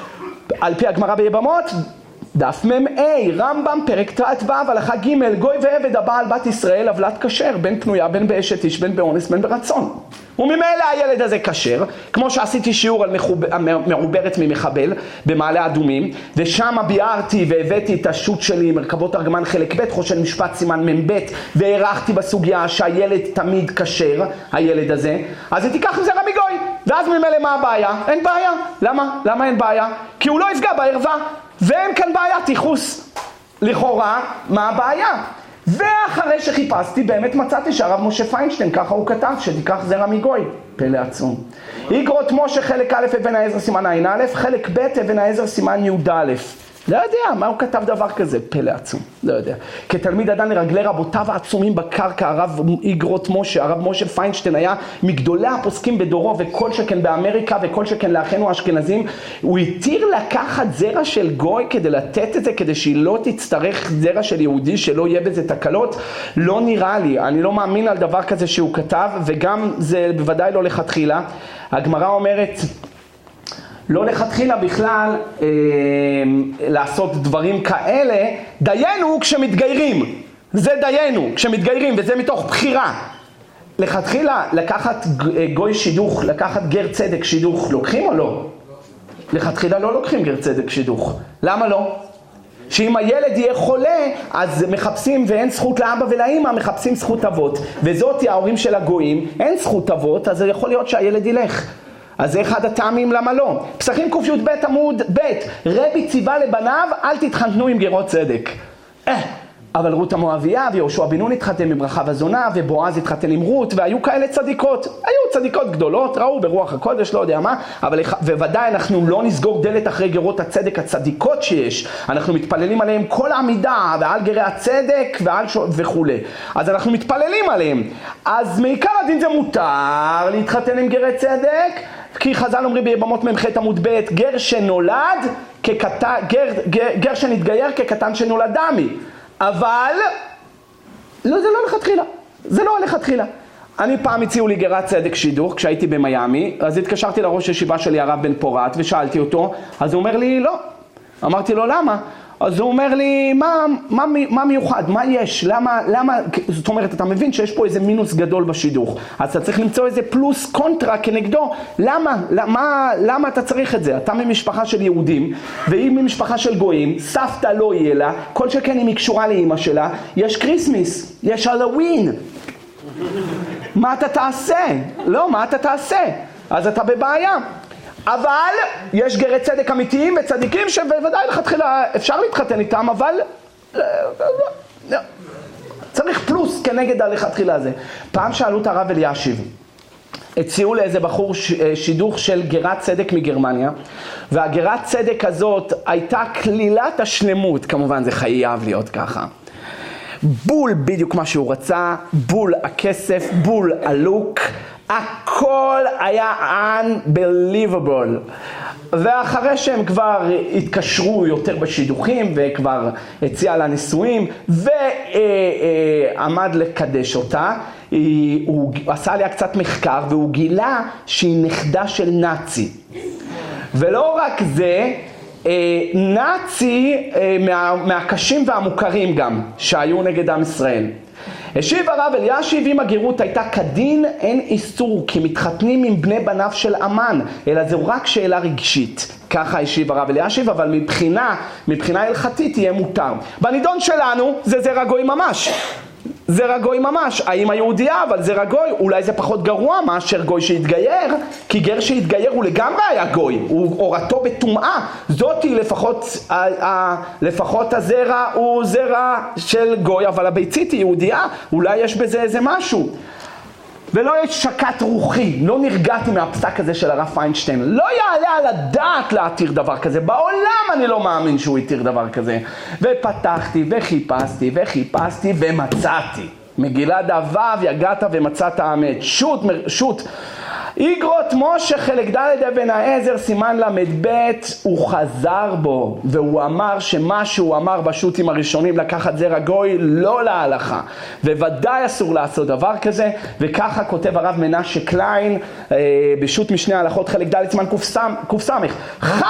על פי הגמרא ביבמות, דף מ"א, רמב"ם, פרק ט"ו, הלכה ג', גוי ועבד הבעל בת ישראל, עוולת כשר, בין פנויה, בין באשת איש, בין באונס, בין ברצון. וממילא הילד הזה כשר, כמו שעשיתי שיעור על מעוברת ממחבל במעלה אדומים, ושם ביארתי והבאתי את השו"ת שלי, מרכבות ארגמן חלק ב', חושן משפט סימן מ"ב, והערכתי בסוגיה שהילד תמיד כשר, הילד הזה, אז היא תיקח זרע מגוי, ואז ממילא מה הבעיה? אין בעיה. למה? למה אין בעיה? כי הוא לא יפגע בערווה, ואין כאן בעיה, תיחוס. לכאורה, מה הבעיה? ואחרי שחיפשתי, באמת מצאתי שהרב משה פיינשטיין, ככה הוא כתב, שתיקח זרע מגוי. פלא עצום. איגרות משה חלק א' אבן העזר סימן עין א', חלק ב' אבן העזר סימן י' א'. לא יודע, מה הוא כתב דבר כזה? פלא עצום. לא יודע. כתלמיד עדן לרגלי רבותיו העצומים בקרקע, הרב איגרות משה, הרב משה פיינשטיין היה מגדולי הפוסקים בדורו, וכל שכן באמריקה וכל שכן לאחינו האשכנזים, הוא התיר לקחת זרע של גוי כדי לתת את זה, כדי שהיא לא תצטרך זרע של יהודי, שלא יהיה בזה תקלות. לא נראה לי, אני לא מאמין על דבר כזה שהוא כתב, וגם זה בוודאי לא לכתחילה. הגמרא אומרת, לא לכתחילה בכלל אה, לעשות דברים כאלה, דיינו כשמתגיירים, זה דיינו כשמתגיירים, וזה מתוך בחירה. לכתחילה לקחת גוי שידוך, לקחת גר צדק שידוך, לוקחים או לא? לכתחילה לא לוקחים גר צדק שידוך. למה לא? שאם הילד יהיה חולה, אז מחפשים, ואין זכות לאבא ולאמא, מחפשים זכות אבות, וזאת ההורים של הגויים, אין זכות אבות, אז יכול להיות שהילד ילך. אז זה אחד הטעמים למה לא. פסחים ק"ב עמוד ב', רבי ציווה לבניו, אל תתחתנו עם גרות צדק. אה, אבל רות המואביה ויהושע בן נון התחתן בברכה וזונה, ובועז התחתן עם רות, והיו כאלה צדיקות. היו צדיקות גדולות, ראו ברוח הקודש, לא יודע מה, אבל בוודאי אנחנו לא נסגור דלת אחרי גרות הצדק הצדיקות שיש. אנחנו מתפללים עליהם כל העמידה, ועל גרי הצדק ועל ש... וכו'. אז אנחנו מתפללים עליהם. אז מעיקר הדין זה מותר להתחתן עם גרי צדק, כי חז"ל אומרים ביבמות מ"ח עמוד ב', גר שנולד כקטן, גר, גר, גר שנתגייר כקטן שנולד דמי. אבל לא, זה לא לכתחילה, זה לא לכתחילה. אני פעם הציעו לי גרת צדק שידוך כשהייתי במיימי, אז התקשרתי לראש ישיבה שלי הרב בן פורת ושאלתי אותו, אז הוא אומר לי לא. אמרתי לו למה? אז הוא אומר לי, מה, מה, מה מיוחד? מה יש? למה, למה? זאת אומרת, אתה מבין שיש פה איזה מינוס גדול בשידוך. אז אתה צריך למצוא איזה פלוס קונטרה כנגדו. למה? למה, למה אתה צריך את זה? אתה ממשפחה של יהודים, והיא ממשפחה של גויים, סבתא לא יהיה לה, כל שכן אם היא קשורה לאמא שלה, יש קריסמס, יש הלווין. מה אתה תעשה? לא, מה אתה תעשה? אז אתה בבעיה. אבל יש גרי צדק אמיתיים וצדיקים שבוודאי לכתחילה אפשר להתחתן איתם, אבל צריך פלוס כנגד הלכתחילה הזה. פעם שאלו את הרב אלישיב, הציעו לאיזה בחור שידוך של גרת צדק מגרמניה, והגרת צדק הזאת הייתה כלילת השלמות, כמובן זה חייב להיות ככה. בול בדיוק מה שהוא רצה, בול הכסף, בול הלוק, הכל היה unbelievable. ואחרי שהם כבר התקשרו יותר בשידוכים וכבר הציע לה נישואים ועמד לקדש אותה, הוא עשה עליה קצת מחקר והוא גילה שהיא נכדה של נאצי. ולא רק זה, נאצי מה, מהקשים והמוכרים גם שהיו נגד עם ישראל. השיב הרב אלישיב, אם הגרות הייתה כדין, אין איסור, כי מתחתנים עם בני בניו של אמן, אלא זו רק שאלה רגשית. ככה השיב הרב אלישיב, אבל מבחינה, מבחינה הלכתית יהיה מותר. בנידון שלנו זה זרע גוי ממש. זרע גוי ממש. האם היהודייה, אבל זרע גוי, אולי זה פחות גרוע מאשר גוי שהתגייר, כי גר שהתגייר הוא לגמרי היה גוי, הוא אורתו בטומאה. זאתי לפחות, ה, ה, לפחות הזרע הוא זרע של גוי, אבל הביצית היא יהודייה, אולי יש בזה איזה משהו. ולא יש שקט רוחי, לא נרגעתי מהפסק הזה של הרב פיינשטיין. לא יעלה על הדעת להתיר דבר כזה, בעולם אני לא מאמין שהוא יתיר דבר כזה. ופתחתי וחיפשתי וחיפשתי ומצאתי. מגילת ו' יגעת ומצאת האמת. שוט, שוט. איגרות משה חלק ד' אבן העזר סימן למד ב', הוא חזר בו והוא אמר שמה שהוא אמר בשוטים הראשונים לקחת זרע גוי לא להלכה, וודאי אסור לעשות דבר כזה. וככה כותב הרב מנשה קליין אה, בשוט משני ההלכות חלק ד' סימן קופסם, חס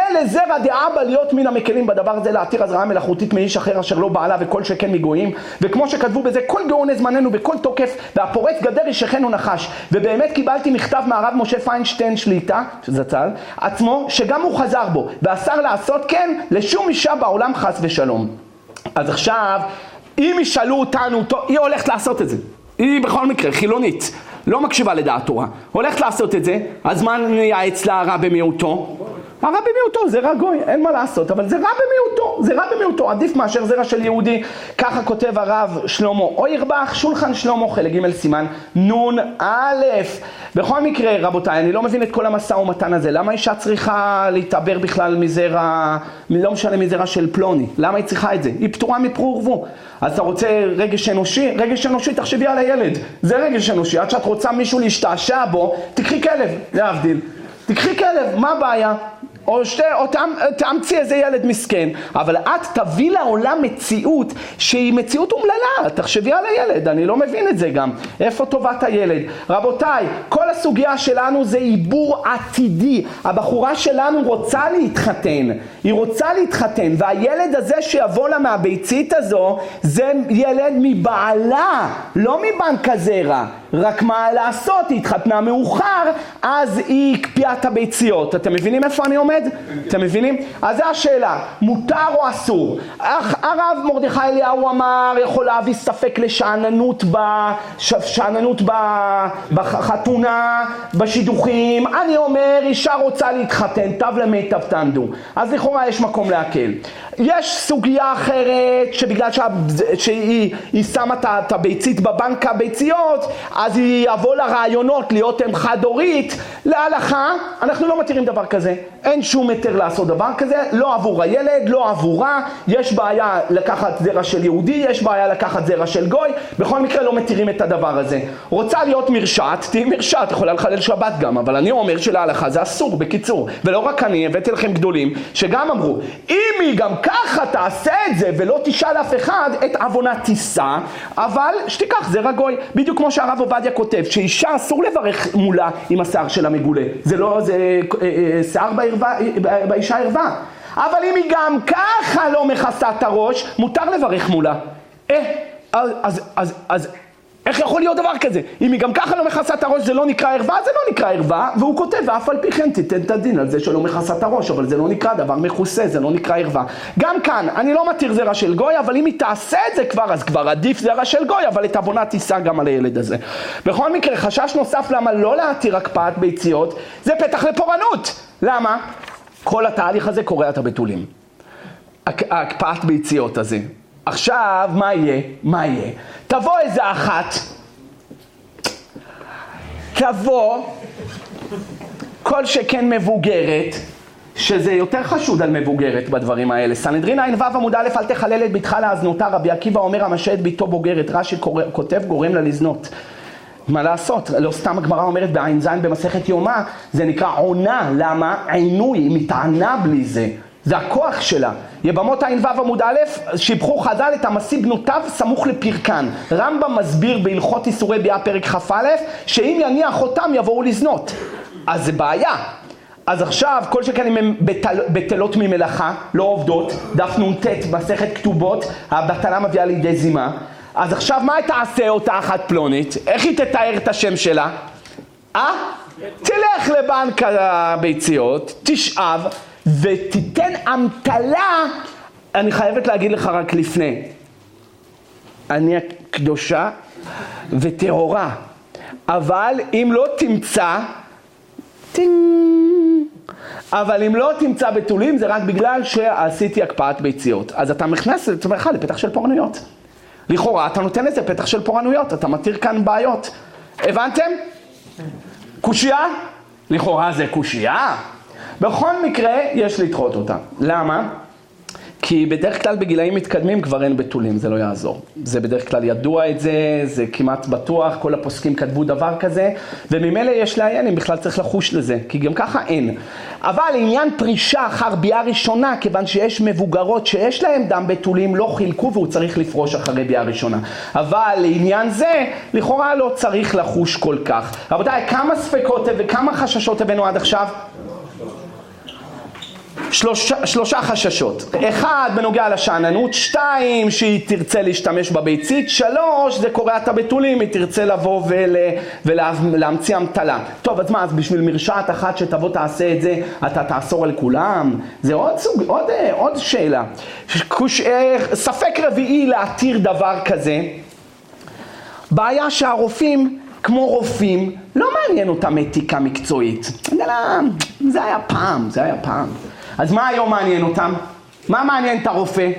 לזרע דאבא להיות מן המקלים בדבר הזה להתיר הזרעה מלאכותית מאיש אחר אשר לא בעלה וכל שכן מגויים, וכמו שכתבו בזה כל גאוני זמננו בכל תוקף והפורץ גדר ישכן ונחש. ובאמת קיבלתי מכתב מהרב משה פיינשטיין שליטה, שזה צה"ל, עצמו, שגם הוא חזר בו ואסר לעשות כן לשום אישה בעולם חס ושלום. אז עכשיו אם ישאלו אותנו, היא הולכת לעשות את זה, היא בכל מקרה חילונית, לא מקשיבה לדעת תורה, הולכת לעשות את זה, אז מה נהיה אצלה רע במיעוטו? הרע במיעוטו, זה רע גוי, אין מה לעשות, אבל זה רע במיעוטו, זה רע במיעוטו, עדיף מאשר זרע של יהודי. ככה כותב הרב שלמה אוירבך, שולחן שלמה חלק ג' סימן נון א'. בכל מקרה רבותיי, אני לא מבין את כל המשא ומתן הזה, למה אישה צריכה להתעבר בכלל מזרע, לא משנה מזרע של פלוני, למה היא צריכה את זה? היא פטורה מפרו ורבו. אז אתה רוצה רגש אנושי? רגש אנושי, תחשבי על הילד, זה רגש אנושי, עד שאת רוצה מישהו להשתעשע בו, תקחי כלב, להבדיל, תקחי כלב, מה הבעיה? או, שתי, או תאמ, תאמצי איזה ילד מסכן, אבל את תביא לעולם מציאות שהיא מציאות אומללה, תחשבי על הילד, אני לא מבין את זה גם, איפה טובת הילד? רבותיי, כל הסוגיה שלנו זה עיבור עתידי, הבחורה שלנו רוצה להתחתן, היא רוצה להתחתן, והילד הזה שיבוא לה מהביצית הזו, זה ילד מבעלה, לא מבנק הזרע, רק מה לעשות, היא התחתנה מאוחר, אז היא הקפיאה את הביציות, אתם מבינים איפה אני עומד? אתם מבינים? אז זו השאלה, מותר או אסור? הרב מרדכי אליהו אמר, יכול להביא ספק לשעננות ב... שעננות ב... בחתונה, בשידוכים. אני אומר, אישה רוצה להתחתן, תב למיטב תעמדו. אז לכאורה יש מקום להקל. יש סוגיה אחרת, שבגלל שה... שהיא היא שמה את הביצית בבנק הביציות, אז היא יבוא לרעיונות להיות אם חד-הורית. להלכה, אנחנו לא מתירים דבר כזה. אין שום היתר לעשות דבר כזה, לא עבור הילד, לא עבורה. יש בעיה לקחת זרע של יהודי, יש בעיה לקחת זרע של גוי, בכל מקרה לא מתירים את הדבר הזה. רוצה להיות מרשעת, תהי מרשעת, יכולה לחלל שבת גם, אבל אני אומר שלהלכה זה אסור, בקיצור. ולא רק אני, הבאתי לכם גדולים, שגם אמרו, אם היא גם ככה תעשה את זה ולא תשאל אף אחד, את עוונה תישא, אבל שתיקח זרע גוי. בדיוק כמו שהרב עובדיה כותב, שאישה אסור לברך מולה עם השיער של המגולה. זה לא, זה שיער בערווה, באישה ערווה. אבל אם היא גם ככה לא מכסה את הראש, מותר לברך מולה. אה, אז, אז, אז, אז, איך יכול להיות דבר כזה? אם היא גם ככה לא מכסה את הראש, זה לא נקרא ערווה, זה לא נקרא ערווה, והוא כותב, ואף על פי כן תיתן את הדין על זה שלא מכסה את הראש, אבל זה לא נקרא דבר מכוסה, זה לא נקרא ערווה. גם כאן, אני לא מתיר זרע של גוי, אבל אם היא תעשה את זה כבר, אז כבר עדיף זרע של גוי, אבל את עוונה תישא גם על הילד הזה. בכל מקרה, חשש נוסף למה לא להתיר הקפאת ביציות, זה פתח לפורענות. למה? כל התהליך הזה קורע את הבתולים. הקפאת ביציות הזה. עכשיו, מה יהיה? מה יהיה? תבוא איזה אחת, תבוא, כל שכן מבוגרת, שזה יותר חשוד על מבוגרת בדברים האלה. סנהדרין עין ו' עמוד א', אל תחלל את ביתך להזנותה, רבי עקיבא אומר, המשא את ביתו בוגרת, רש"י כותב גורם לה לזנות. מה לעשות? לא סתם הגמרא אומרת בעין זין במסכת יומא, זה נקרא עונה, למה? עינוי, היא מתענה בלי זה. זה הכוח שלה. יבמות עין ו' עמוד א', שיבחו חז"ל את המשיא בנותיו סמוך לפרקן. רמב"ם מסביר בהלכות איסורי ביאה פרק כ"א, שאם יניח אותם יבואו לזנות. אז זה בעיה. אז עכשיו, כל שכן אם הן בטל, בטלות ממלאכה, לא עובדות, דף נ"ט מסכת כתובות, הבטלה מביאה לידי זימה. אז עכשיו מה תעשה אותה אחת פלונית? איך היא תתאר את השם שלה? אה? תלך לבנק הביציות, תשאב, ותיתן אמתלה. אני חייבת להגיד לך רק לפני, אני הקדושה וטהורה, אבל אם לא תמצא, טינג, אבל אם לא תמצא בתולים זה רק בגלל שעשיתי הקפאת ביציות. אז אתה מכנס את עצמך לפתח של פורענויות. לכאורה אתה נותן לזה פתח של פורענויות, אתה מתיר כאן בעיות. הבנתם? קושייה? לכאורה זה קושייה. בכל מקרה יש לדחות אותה. למה? כי בדרך כלל בגילאים מתקדמים כבר אין בתולים, זה לא יעזור. זה בדרך כלל ידוע את זה, זה כמעט בטוח, כל הפוסקים כתבו דבר כזה, וממילא יש לעיין אם בכלל צריך לחוש לזה, כי גם ככה אין. אבל עניין פרישה אחר ביאה ראשונה, כיוון שיש מבוגרות שיש להם דם בתולים, לא חילקו והוא צריך לפרוש אחרי ביאה ראשונה. אבל לעניין זה, לכאורה לא צריך לחוש כל כך. רבותיי, כמה ספקות וכמה חששות הבאנו עד עכשיו? שלושה, שלושה חששות. אחד, בנוגע לשעננות. שתיים, שהיא תרצה להשתמש בביצית. שלוש, זה קוריית הבתולים, היא תרצה לבוא ול, ולהמציא המטלה. טוב, אז מה, אז בשביל מרשעת אחת שתבוא תעשה את זה, אתה תאסור על כולם? זה עוד סוג, עוד, עוד שאלה. ספק רביעי להתיר דבר כזה. בעיה שהרופאים, כמו רופאים, לא מעניין אותם אתיקה מקצועית. זה היה פעם, זה היה פעם. אז מה היום מעניין אותם? מה מעניין את הרופא?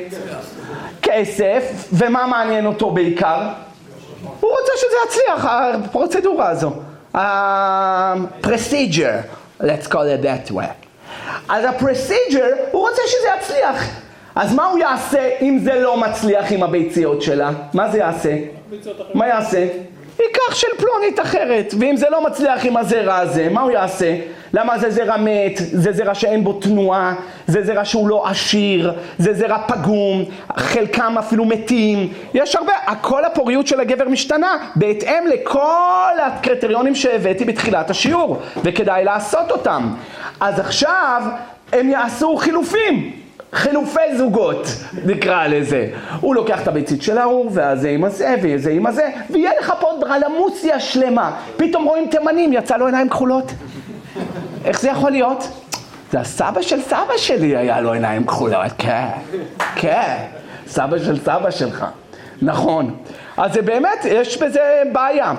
כסף. ומה מעניין אותו בעיקר? הוא רוצה שזה יצליח, הפרוצדורה הזו. ה-procedure, let's call it that way. אז ה-procedure, הוא רוצה שזה יצליח. אז מה הוא יעשה אם זה לא מצליח עם הביציות שלה? מה זה יעשה? מה יעשה? ייקח של פלונית אחרת, ואם זה לא מצליח עם הזרע הזה, מה הוא יעשה? למה זה זרע מת? זה זרע שאין בו תנועה, זה זרע שהוא לא עשיר, זה זרע פגום, חלקם אפילו מתים. יש הרבה, כל הפוריות של הגבר משתנה בהתאם לכל הקריטריונים שהבאתי בתחילת השיעור, וכדאי לעשות אותם. אז עכשיו הם יעשו חילופים. חילופי זוגות, נקרא לזה. הוא לוקח את הביצית של ההוא, והזה עם הזה, וזה עם הזה, ויהיה לך פה עוד ברלמוסיה שלמה. פתאום רואים תימנים, יצא לו עיניים כחולות. איך זה יכול להיות? זה הסבא של סבא שלי היה לו עיניים כחולות. כן, כן, סבא של סבא שלך. נכון. אז זה באמת, יש בזה בעיה.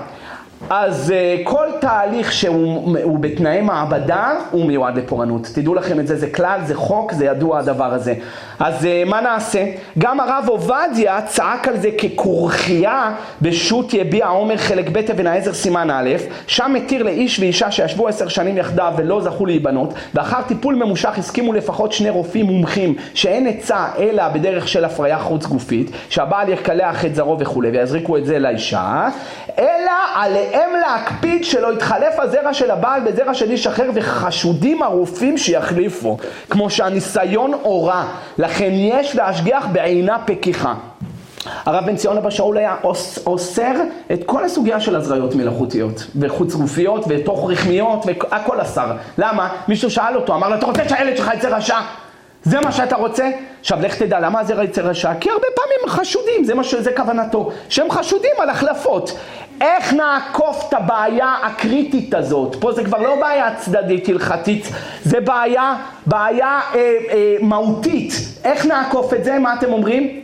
אז uh, כל תהליך שהוא בתנאי מעבדה הוא מיועד לפורענות. תדעו לכם את זה, זה כלל, זה חוק, זה ידוע הדבר הזה. אז uh, מה נעשה? גם הרב עובדיה צעק על זה כקורחייה בשו"ת יביע עומר חלק ב' אבן העזר סימן א', שם מתיר לאיש ואישה שישבו עשר שנים יחדיו ולא זכו להיבנות, ואחר טיפול ממושך הסכימו לפחות שני רופאים מומחים שאין עצה אלא בדרך של הפריה חוץ גופית, שהבעל יקלח את זרו וכו' ויזריקו את זה לאישה, אלא עליהם להקפיד שלא יתחלף הזרע של הבעל בזרע של איש אחר, וחשודים הרופאים שיחליפו, כמו שהניסיון אורה, לכן יש להשגיח בעינה פקיחה. הרב בן ציון אבא שאול היה אוסר את כל הסוגיה של הזרעיות מלאכותיות וחוץ גופיות ותוך רחמיות והכל אסר. למה? מישהו שאל אותו, אמר לו, אתה רוצה שהילד שלך יצא רשע? זה מה שאתה רוצה? עכשיו לך תדע, למה זה יצא רשע? כי הרבה פעמים חשודים, זה מה שזה כוונתו, שהם חשודים על החלפות. איך נעקוף את הבעיה הקריטית הזאת? פה זה כבר לא בעיה צדדית הלכתית, זה בעיה, בעיה אה, אה, מהותית. איך נעקוף את זה? מה אתם אומרים?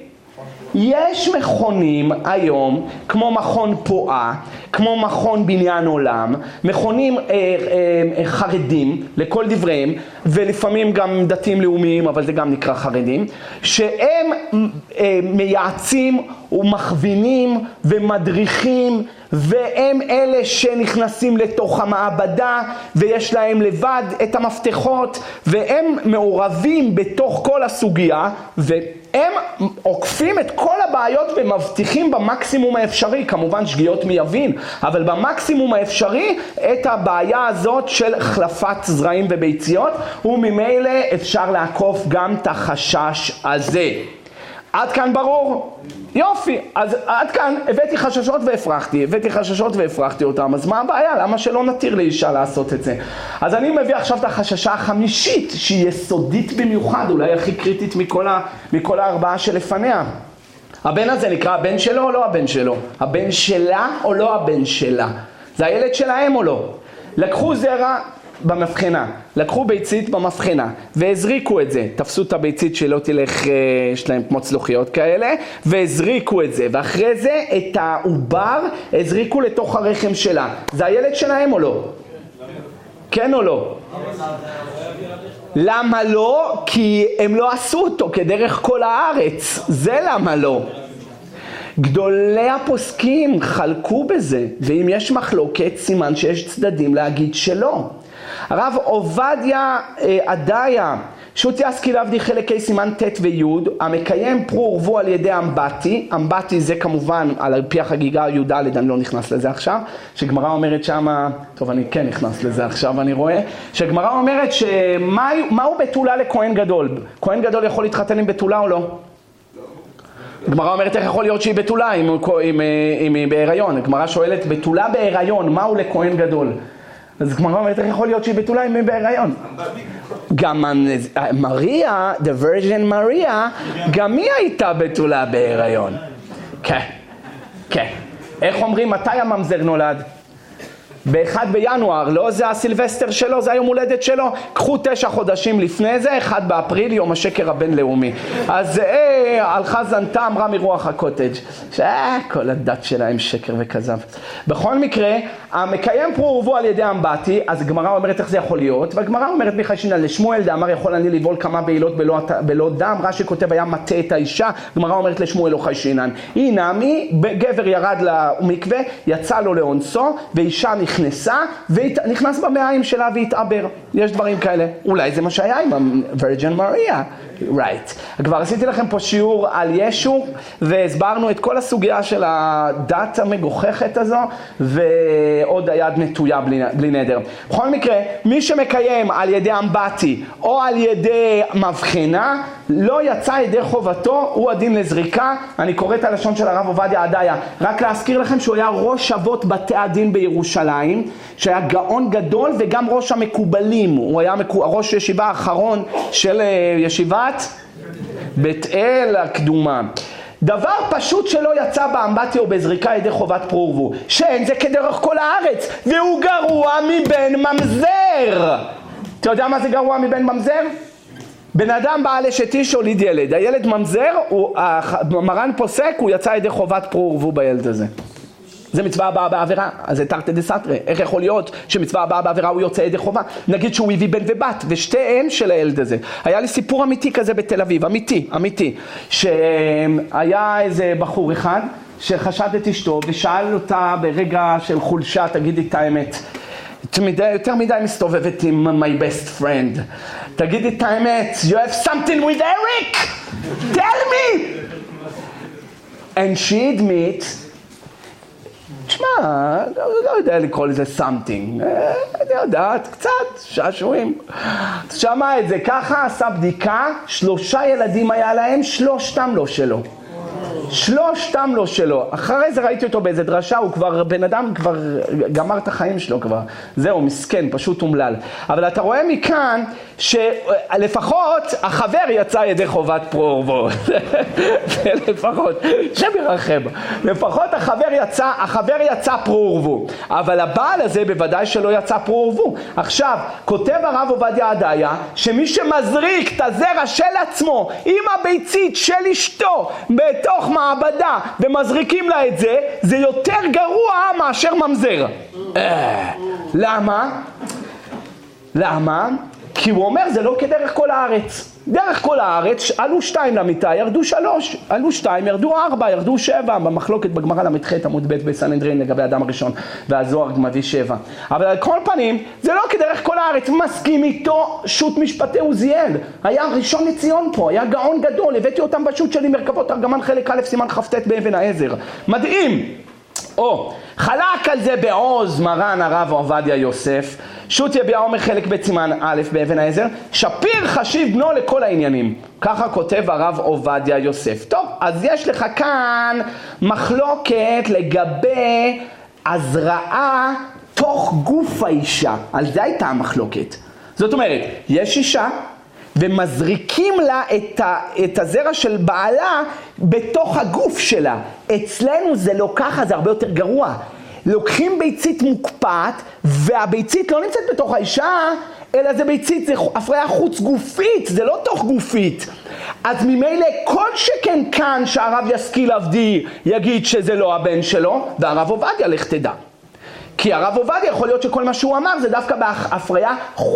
יש מכונים היום, כמו מכון פועה, כמו מכון בניין עולם, מכונים אה, אה, חרדים לכל דבריהם, ולפעמים גם דתיים לאומיים, אבל זה גם נקרא חרדים, שהם אה, מייעצים ומכווינים ומדריכים, והם אלה שנכנסים לתוך המעבדה, ויש להם לבד את המפתחות, והם מעורבים בתוך כל הסוגיה, והם עוקפים את כל הבעיות ומבטיחים במקסימום האפשרי, כמובן שגיאות מי יבין, אבל במקסימום האפשרי את הבעיה הזאת של חלפת זרעים וביציות, וממילא אפשר לעקוף גם את החשש הזה. עד כאן ברור? יופי, אז עד כאן הבאתי חששות והפרחתי, הבאתי חששות והפרחתי אותם, אז מה הבעיה? למה שלא נתיר לאישה לעשות את זה? אז אני מביא עכשיו את החששה החמישית, שהיא יסודית במיוחד, אולי הכי קריטית מכל, ה, מכל הארבעה שלפניה. הבן הזה נקרא הבן שלו או לא הבן שלו? הבן שלה או לא הבן שלה? זה הילד שלהם או לא? לקחו זרע במבחנה, לקחו ביצית במבחנה והזריקו את זה, תפסו את הביצית שלא תלך, יש להם כמו צלוחיות כאלה, והזריקו את זה, ואחרי זה את העובר הזריקו לתוך הרחם שלה. זה הילד שלהם או לא? כן או לא? למה לא? כי הם לא עשו אותו כדרך כל הארץ, זה למה לא. גדולי הפוסקים חלקו בזה, ואם יש מחלוקת סימן שיש צדדים להגיד שלא. הרב עובדיה עדיה, שו"ת יסקי לעבדי חלקי סימן ט' וי' המקיים פרו ורבו על ידי אמבטי, אמבטי זה כמובן על פי החגיגה י"ד, אני לא נכנס לזה עכשיו, שגמרא אומרת שמה, טוב אני כן נכנס לזה עכשיו אני רואה, שגמרא אומרת שמהו בתולה לכהן גדול? כהן גדול יכול להתחתן עם בתולה או לא? גמרא אומרת איך יכול להיות שהיא בתולה אם, אם, אם היא בהיריון? גמרא שואלת בתולה בהיריון, מהו לכהן גדול? אז גמרא אומרת איך יכול להיות שהיא בתולה אם היא בהיריון? גם מריה, the Virgin מריה, גם היא הייתה בתולה בהיריון. כן, כן. איך אומרים, מתי הממזר נולד? באחד בינואר, לא זה הסילבסטר שלו, זה היום הולדת שלו. קחו תשע חודשים לפני זה, אחד באפריל, יום השקר הבינלאומי. אז אה, הלכה זנתה, אמרה מרוח הקוטג' שאה, כל הדת שלהם שקר וכזב. בכל מקרה, המקיים פרו ורבו על ידי אמבטי, אז הגמרא אומרת איך זה יכול להיות, והגמרא אומרת מיכאל שינן לשמואל, דאמר יכול אני לבעול כמה בעילות בלא, בלא דם, רש"י כותב היה מטה את האישה, הגמרא אומרת לשמואל לא חיישינן. הנה מי, גבר ירד למקווה, יצא לו לאונסו, ואישה נכנסה, ונכנס במעיים שלה והתעבר. יש דברים כאלה. אולי זה מה שהיה עם הווירג'ן מריה. right. כבר עשיתי לכם פה שיעור על ישו, והסברנו את כל הסוגיה של הדת המגוחכת הזו, ועוד היד נטויה בלי, בלי נדר. בכל מקרה, מי שמקיים על ידי אמבטי או על ידי מבחנה, לא יצא ידי חובתו, הוא הדין לזריקה. אני קורא את הלשון של הרב עובדיה עדיה. רק להזכיר לכם שהוא היה ראש אבות בתי הדין בירושלים, שהיה גאון גדול וגם ראש המקובלים. הוא היה ראש ישיבה האחרון של ישיבת בית אל הקדומה. דבר פשוט שלא יצא באמבטיה או בזריקה ידי חובת פרו ורבו, שאין זה כדרך כל הארץ, והוא גרוע מבן ממזר. אתה יודע מה זה גרוע מבן ממזר? בן אדם בעל אשת איש הוליד ילד, הילד ממזר, הוא, מרן פוסק, הוא יצא ידי חובת פרו ורבו בילד הזה. זה מצווה הבאה בעבירה, אז זה תרתי דסתרי. איך יכול להיות שמצווה הבאה בעבירה הוא יוצא ידי חובה? נגיד שהוא הביא בן ובת, ושתיהם של הילד הזה. היה לי סיפור אמיתי כזה בתל אביב, אמיתי, אמיתי, שהיה איזה בחור אחד שחשד את אשתו ושאל אותה ברגע של חולשה, תגידי את האמת. יותר מדי מסתובבת עם my best friend. תגידי את האמת, you have something with Eric? Tell me! And she admit, תשמע, לא יודע לקרוא לזה something, אני יודעת, קצת, שעשועים. שמע את זה ככה, עשה בדיקה, שלושה ילדים היה להם, שלושתם לא שלו. שלושתם לא שלו. אחרי זה ראיתי אותו באיזה דרשה, הוא כבר, בן אדם כבר גמר את החיים שלו כבר. זהו, מסכן, פשוט אומלל. אבל אתה רואה מכאן שלפחות החבר יצא ידי חובת פרו ורבו. לפחות, שברחם. לפחות החבר יצא, החבר יצא פרו ורבו. אבל הבעל הזה בוודאי שלא יצא פרו ורבו. עכשיו, כותב הרב עובדיה עדיה, שמי שמזריק את הזרע של עצמו עם הביצית של אשתו בתוך מעבדה ומזריקים לה את זה, זה יותר גרוע מאשר ממזר. למה? למה? כי הוא אומר זה לא כדרך כל הארץ. דרך כל הארץ עלו שתיים למיטה, ירדו שלוש, עלו שתיים, ירדו ארבע, ירדו שבע, במחלוקת בגמרא למתח עמוד ב' בסנהדרין לגבי האדם הראשון, והזוהר מביא שבע. אבל על כל פנים, זה לא כדרך כל הארץ, מסכים איתו שו"ת משפטי עוזיאל. היה ראשון לציון פה, היה גאון גדול, הבאתי אותם בשו"ת שלי מרכבות תרגמן חלק א' סימן כ"ט באבן העזר. מדהים. או, חלק על זה בעוז מרן הרב עובדיה יוסף, שו"ת יביע עומר חלק ב' סימן א' באבן העזר, שפיר חשיב בנו לכל העניינים. ככה כותב הרב עובדיה יוסף. טוב, אז יש לך כאן מחלוקת לגבי הזרעה תוך גוף האישה. על זה הייתה המחלוקת. זאת אומרת, יש אישה ומזריקים לה את, ה, את הזרע של בעלה בתוך הגוף שלה. אצלנו זה לא ככה, זה הרבה יותר גרוע. לוקחים ביצית מוקפאת, והביצית לא נמצאת בתוך האישה, אלא זה ביצית, זה הפריה חוץ גופית, זה לא תוך גופית. אז ממילא כל שכן כאן שהרב ישכיל עבדי יגיד שזה לא הבן שלו, והרב עובדיה לך תדע. כי הרב עובדיה יכול להיות שכל מה שהוא אמר זה דווקא בהפריה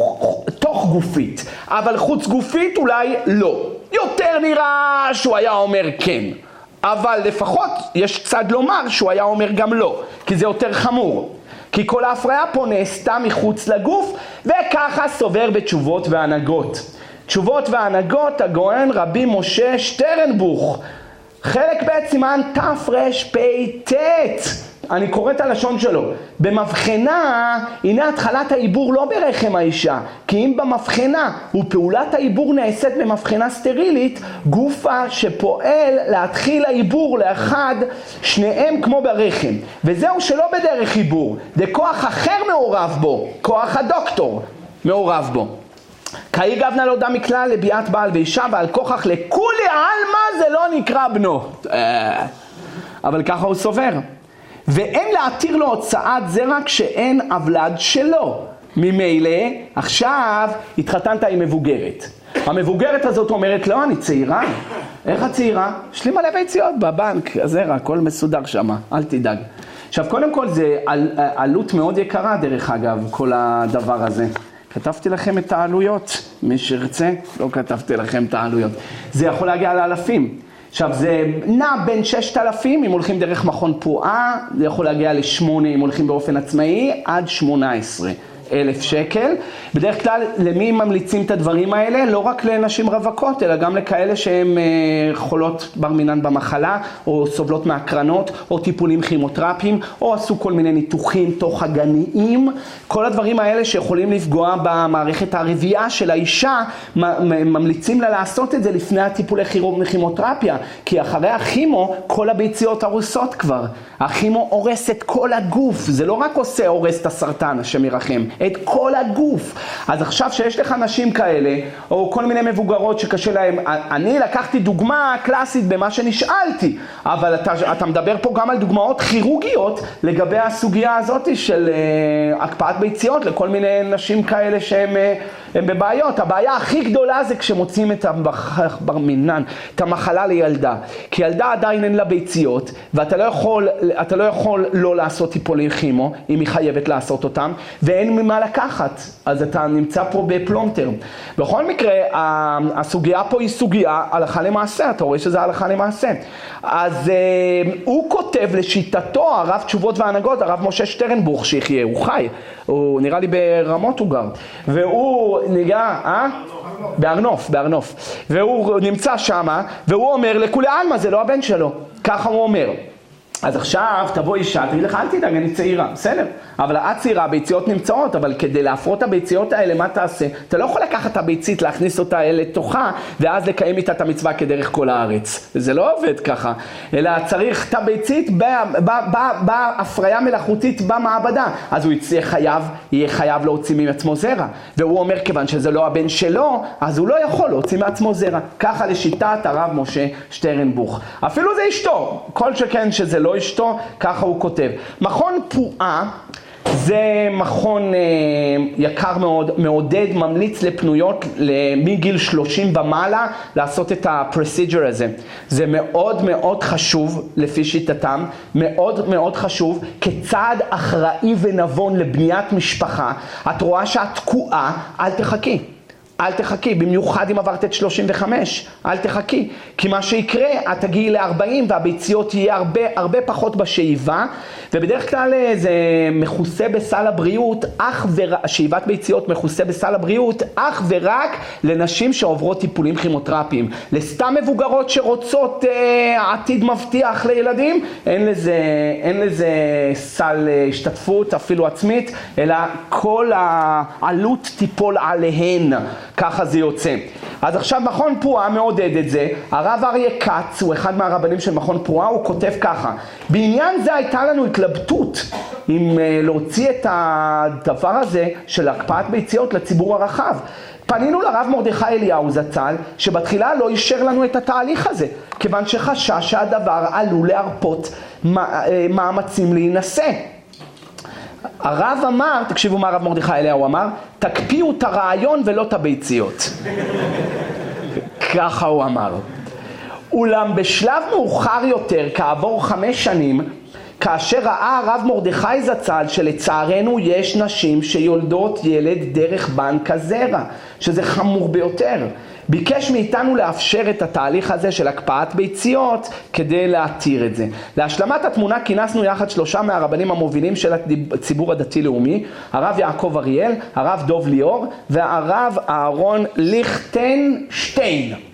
תוך גופית, אבל חוץ גופית אולי לא. יותר נראה שהוא היה אומר כן. אבל לפחות יש צד לומר שהוא היה אומר גם לא, כי זה יותר חמור. כי כל ההפריה פה נעשתה מחוץ לגוף, וככה סובר בתשובות והנהגות. תשובות והנהגות, הגאון רבי משה שטרנבוך, חלק ב' סימן תרפ"ט. אני קורא את הלשון שלו. במבחנה, הנה התחלת העיבור לא ברחם האישה, כי אם במבחנה ופעולת העיבור נעשית במבחנה סטרילית, גופה שפועל להתחיל העיבור לאחד, שניהם כמו ברחם. וזהו שלא בדרך עיבור, זה כוח אחר מעורב בו, כוח הדוקטור מעורב בו. כאי גבנה לא דם מכלל לביאת בעל ואישה ועל כוכך לכולי עלמא זה לא נקרא בנו. אבל ככה הוא סובר. ואין להתיר לו הוצאת זרע כשאין אבלד שלו. ממילא, עכשיו התחתנת עם מבוגרת. המבוגרת הזאת אומרת, לא, אני צעירה. איך הצעירה? יש לי מלא ביציות בבנק, הזרע, הכל מסודר שמה, אל תדאג. עכשיו, קודם כל זה על, עלות מאוד יקרה, דרך אגב, כל הדבר הזה. כתבתי לכם את העלויות, מי שרצה, לא כתבתי לכם את העלויות. זה יכול להגיע לאלפים. עכשיו, זה נע בין ששת אלפים, אם הולכים דרך מכון פרועה, זה יכול להגיע לשמונה, אם הולכים באופן עצמאי, עד שמונה עשרה אלף שקל. בדרך כלל, למי ממליצים את הדברים האלה? לא רק לנשים רווקות, אלא גם לכאלה שהן חולות בר מינן במחלה, או סובלות מהקרנות, או טיפולים כימותרפיים, או עשו כל מיני ניתוחים תוך הגניים. כל הדברים האלה שיכולים לפגוע במערכת הרבייה של האישה, ממליצים לה לעשות את זה לפני הטיפולי כימותרפיה, כי אחרי הכימו, כל הביציות הרוסות כבר. הכימו הורס את כל הגוף, זה לא רק עושה הורס את הסרטן, השם ירחם, את כל הגוף. אז עכשיו שיש לך נשים כאלה, או כל מיני מבוגרות שקשה להם, אני לקחתי דוגמה קלאסית במה שנשאלתי, אבל אתה, אתה מדבר פה גם על דוגמאות כירורגיות לגבי הסוגיה הזאת של uh, הקפאת ביציות לכל מיני נשים כאלה שהם uh, הם בבעיות. הבעיה הכי גדולה זה כשמוצאים את הבר מינן, את המחלה לילדה. כי ילדה עדיין אין לה ביציות, ואתה לא יכול, אתה לא יכול לא לעשות טיפולי כימו, אם היא חייבת לעשות אותם, ואין ממה לקחת. אז אתה נמצא פה בפלונטר. בכל מקרה, הסוגיה פה היא סוגיה הלכה למעשה, אתה רואה שזה הלכה למעשה. אז הוא כותב לשיטתו, הרב תשובות והנהגות, הרב משה שטרנבוך, שיחיה, הוא חי, הוא נראה לי ברמות הוא גר, והוא ניגע, אה? בארנוף, בארנוף. והוא נמצא שמה, והוא אומר לכולי עלמא, זה לא הבן שלו. ככה הוא אומר. אז עכשיו תבוא אישה, תגיד לך, אל תדאג, אני צעירה, בסדר. אבל את צעירה, הביציות נמצאות, אבל כדי להפרות את הביציות האלה, מה תעשה? אתה לא יכול לקחת את הביצית, להכניס אותה לתוכה, ואז לקיים איתה את המצווה כדרך כל הארץ. זה לא עובד ככה. אלא צריך את הביצית בהפריה מלאכותית במעבדה. אז הוא יצא חייב, יהיה חייב להוציא מעצמו זרע. והוא אומר, כיוון שזה לא הבן שלו, אז הוא לא יכול להוציא מעצמו זרע. ככה לשיטת הרב משה שטרנבוך. אפילו זה אשתו. כל שכן שזה לא אשתו, ככה הוא כותב. מכון פרועה זה מכון אה, יקר מאוד, מעודד, ממליץ לפנויות מגיל שלושים ומעלה לעשות את הפרוסיג'ר הזה. זה מאוד מאוד חשוב לפי שיטתם, מאוד מאוד חשוב, כצעד אחראי ונבון לבניית משפחה. את רואה שאת תקועה, אל תחכי. אל תחכי, במיוחד אם עברת את שלושים וחמש, אל תחכי. כי מה שיקרה, את תגיעי ל-ארבעים והביציות יהיה הרבה, הרבה פחות בשאיבה, ובדרך כלל זה מכוסה בסל הבריאות, אך ורק, שאיבת ביציות מכוסה בסל הבריאות, אך ורק לנשים שעוברות טיפולים כימותרפיים. לסתם מבוגרות שרוצות אה, עתיד מבטיח לילדים, אין לזה, אין לזה סל השתתפות, אפילו עצמית, אלא כל העלות תיפול עליהן. ככה זה יוצא. אז עכשיו מכון פרועה מעודד את זה. הרב אריה כץ הוא אחד מהרבנים של מכון פרועה, הוא כותב ככה: בעניין זה הייתה לנו התלבטות אם להוציא את הדבר הזה של הקפאת ביציות לציבור הרחב. פנינו לרב מרדכי אליהו זצ"ל, שבתחילה לא אישר לנו את התהליך הזה, כיוון שחשש שהדבר עלול להרפות מאמצים להינשא. הרב אמר, תקשיבו מה הרב מרדכי אליהו אמר, תקפיאו את הרעיון ולא את הביציות. ככה הוא אמר. אולם בשלב מאוחר יותר, כעבור חמש שנים, כאשר ראה הרב מרדכי זצ"ל שלצערנו יש נשים שיולדות ילד דרך בנק הזרע, שזה חמור ביותר. ביקש מאיתנו לאפשר את התהליך הזה של הקפאת ביציות כדי להתיר את זה. להשלמת התמונה כינסנו יחד שלושה מהרבנים המובילים של הציבור הדתי-לאומי, הרב יעקב אריאל, הרב דוב ליאור והרב אהרון ליכטנשטיין.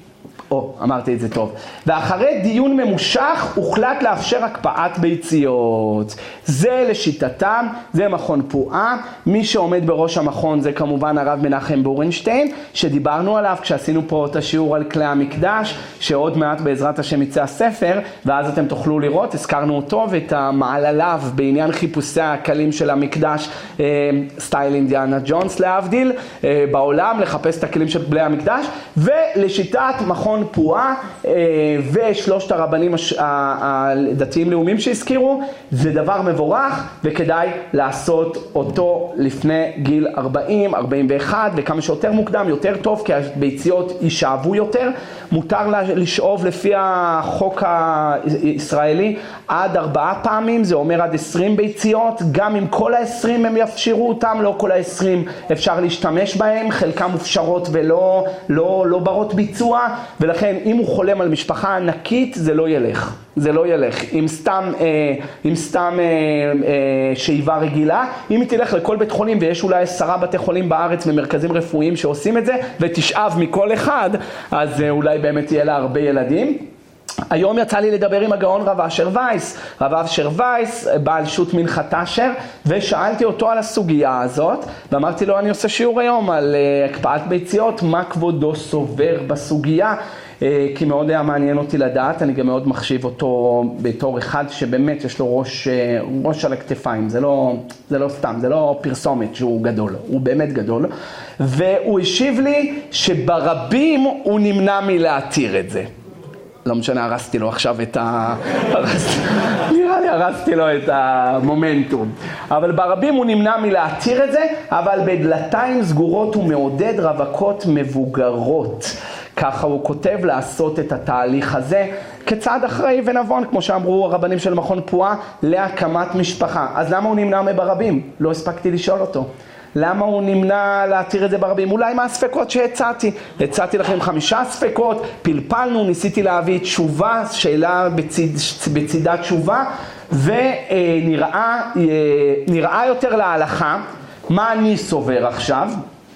או, אמרתי את זה טוב. ואחרי דיון ממושך הוחלט לאפשר הקפאת ביציות. זה לשיטתם, זה מכון פועה. מי שעומד בראש המכון זה כמובן הרב מנחם בורנשטיין, שדיברנו עליו כשעשינו פה את השיעור על כלי המקדש, שעוד מעט בעזרת השם יצא הספר, ואז אתם תוכלו לראות, הזכרנו אותו ואת המעלליו בעניין חיפושי הכלים של המקדש, סטייל אינדיאנה ג'ונס להבדיל, בעולם לחפש את הכלים של כלי המקדש, ולשיטת מכון פועה ושלושת הרבנים הדתיים לאומיים שהזכירו, זה דבר מבורך וכדאי לעשות אותו לפני גיל ארבעים, ארבעים ואחת, וכמה שיותר מוקדם יותר טוב, כי הביציות יישאבו יותר. מותר לשאוב לפי החוק הישראלי עד ארבעה פעמים, זה אומר עד עשרים ביציות, גם אם כל ה-עשרים הם יפשירו אותם, לא כל ה-עשרים אפשר להשתמש בהם, חלקם מופשרות ולא לא, לא ברות ביצוע, ולכן אם הוא חולם על משפחה ענקית זה לא ילך. זה לא ילך, עם סתם, אה, עם סתם אה, אה, שאיבה רגילה. אם היא תלך לכל בית חולים, ויש אולי עשרה בתי חולים בארץ ומרכזים רפואיים שעושים את זה, ותשאב מכל אחד, אז אה, אולי באמת יהיה לה הרבה ילדים. היום יצא לי לדבר עם הגאון רב אשר וייס, רב אשר וייס, בעל שו"ת מנחת אשר, ושאלתי אותו על הסוגיה הזאת, ואמרתי לו, אני עושה שיעור היום על uh, הקפאת ביציות, מה כבודו סובר בסוגיה, uh, כי מאוד היה מעניין אותי לדעת, אני גם מאוד מחשיב אותו בתור אחד שבאמת יש לו ראש, uh, ראש על הכתפיים, זה לא, זה לא סתם, זה לא פרסומת שהוא גדול, הוא באמת גדול, והוא השיב לי שברבים הוא נמנע מלהתיר את זה. לא משנה, הרסתי לו עכשיו את ה... נראה לי הרסתי לו את המומנטום. אבל ברבים הוא נמנע מלהתיר את זה, אבל בדלתיים סגורות הוא מעודד רווקות מבוגרות. ככה הוא כותב לעשות את התהליך הזה, כצעד אחראי ונבון, כמו שאמרו הרבנים של מכון פועה, להקמת משפחה. אז למה הוא נמנע מברבים? לא הספקתי לשאול אותו. למה הוא נמנע להתיר את זה ברבים? אולי מה הספקות שהצעתי? הצעתי לכם חמישה ספקות, פלפלנו, ניסיתי להביא תשובה, שאלה בצד, בצדה תשובה, ונראה נראה יותר להלכה, מה אני סובר עכשיו.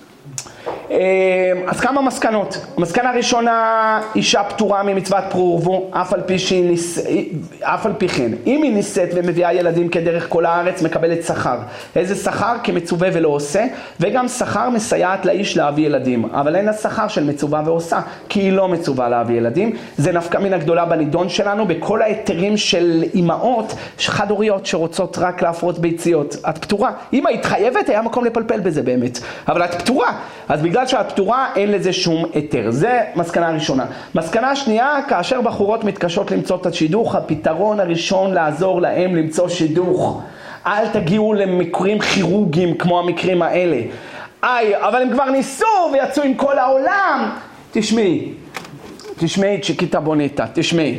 אז כמה מסקנות. מסקנה ראשונה, אישה פטורה ממצוות פרו ורבו, אף על פי שהיא ניס... אף על פי כן. אם היא נישאת ומביאה ילדים כדרך כל הארץ, מקבלת שכר. איזה שכר? כמצווה ולא עושה, וגם שכר מסייעת לאיש להביא ילדים. אבל אין השכר של מצווה ועושה, כי היא לא מצווה להביא ילדים. זה נפקא מן הגדולה בנידון שלנו, בכל היתרים של אימהות, חד הוריות שרוצות רק להפרות ביציות. את פטורה. אם היית חייבת, היה מקום לפלפל בזה באמת. אבל את פטורה. אז בגלל שאת פטורה, אין לזה שום היתר. זה מסקנה ראשונה. מסקנה שנייה, כאשר בחורות מתקשות למצוא את השידוך, הפתרון הראשון לעזור להם למצוא שידוך. אל תגיעו למקרים כירורגיים כמו המקרים האלה. איי, אבל הם כבר ניסו ויצאו עם כל העולם. תשמעי, תשמעי, צ'יקיטה בונטה, תשמעי.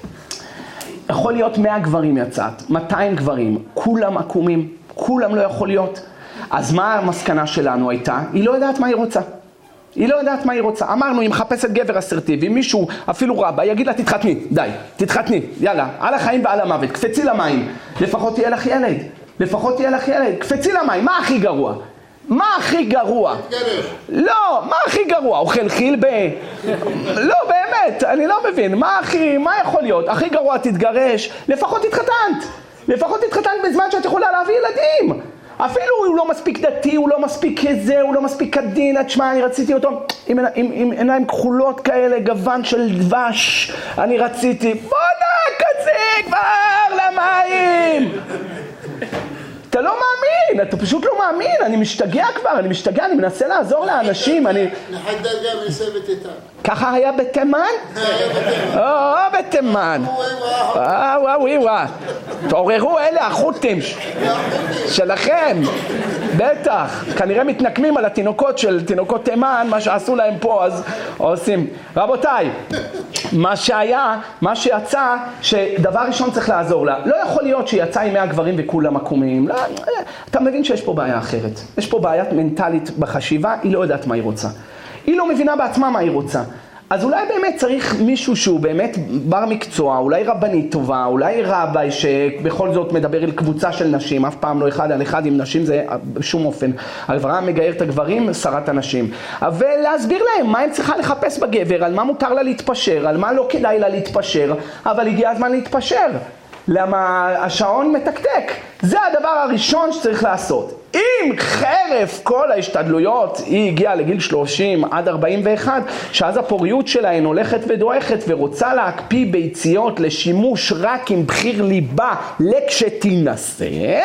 יכול להיות מאה גברים יצאת, מאתיים גברים, כולם עקומים, כולם לא יכול להיות. אז מה המסקנה שלנו הייתה? היא לא יודעת מה היא רוצה. היא לא יודעת מה היא רוצה. אמרנו, היא מחפשת גבר אסרטיבי, מישהו, אפילו רבא, יגיד לה, תתחתני, די, תתחתני, יאללה, על החיים ועל המוות, קפצי למים. לפחות תהיה לך ילד, לפחות תהיה לך ילד, קפצי למים, מה הכי גרוע? מה הכי גרוע? לא, מה הכי גרוע? אוכל חיל ב... לא, באמת, אני לא מבין, מה הכי, מה יכול להיות? הכי גרוע תתגרש, לפחות תתחתנת. לפחות תתחתנת בזמן שאת יכולה להביא ילדים. אפילו הוא לא מספיק דתי, הוא לא מספיק כזה, הוא לא מספיק כדין, את שמה, אני רציתי אותו עם, עם, עם עיניים כחולות כאלה, גוון של דבש, אני רציתי, בוא'נה, כזה כבר למים! אתה לא מאמין, אתה פשוט לא מאמין, אני משתגע כבר, אני משתגע, אני מנסה לעזור לאנשים, אני... לחד דרגה מסבת איתה. ככה היה בתימן? או, בתימן. וואו, וואו, וואו. תעוררו אלה החות'ים שלכם. בטח. כנראה מתנקמים על התינוקות של תינוקות תימן, מה שעשו להם פה, אז עושים. רבותיי, מה שהיה, מה שיצא, שדבר ראשון צריך לעזור לה. לא יכול להיות שיצא עם מאה גברים וכולם עקומים. לא, אתה מבין שיש פה בעיה אחרת. יש פה בעיה מנטלית בחשיבה, היא לא יודעת מה היא רוצה. היא לא מבינה בעצמה מה היא רוצה. אז אולי באמת צריך מישהו שהוא באמת בר מקצוע, אולי רבנית טובה, אולי רבי שבכל זאת מדבר על קבוצה של נשים, אף פעם לא אחד על אחד עם נשים, זה בשום אופן. אברהם מגייר את הגברים, שרת הנשים. ולהסביר להם מה הם צריכה לחפש בגבר, על מה מותר לה להתפשר, על מה לא כדאי לה להתפשר, אבל הגיע הזמן להתפשר. למה השעון מתקתק. זה הדבר הראשון שצריך לעשות. אם חרף כל ההשתדלויות היא הגיעה לגיל שלושים עד ארבעים ואחת, שאז הפוריות שלהן הולכת ודועכת ורוצה להקפיא ביציות לשימוש רק עם בחיר ליבה לכשתינשא,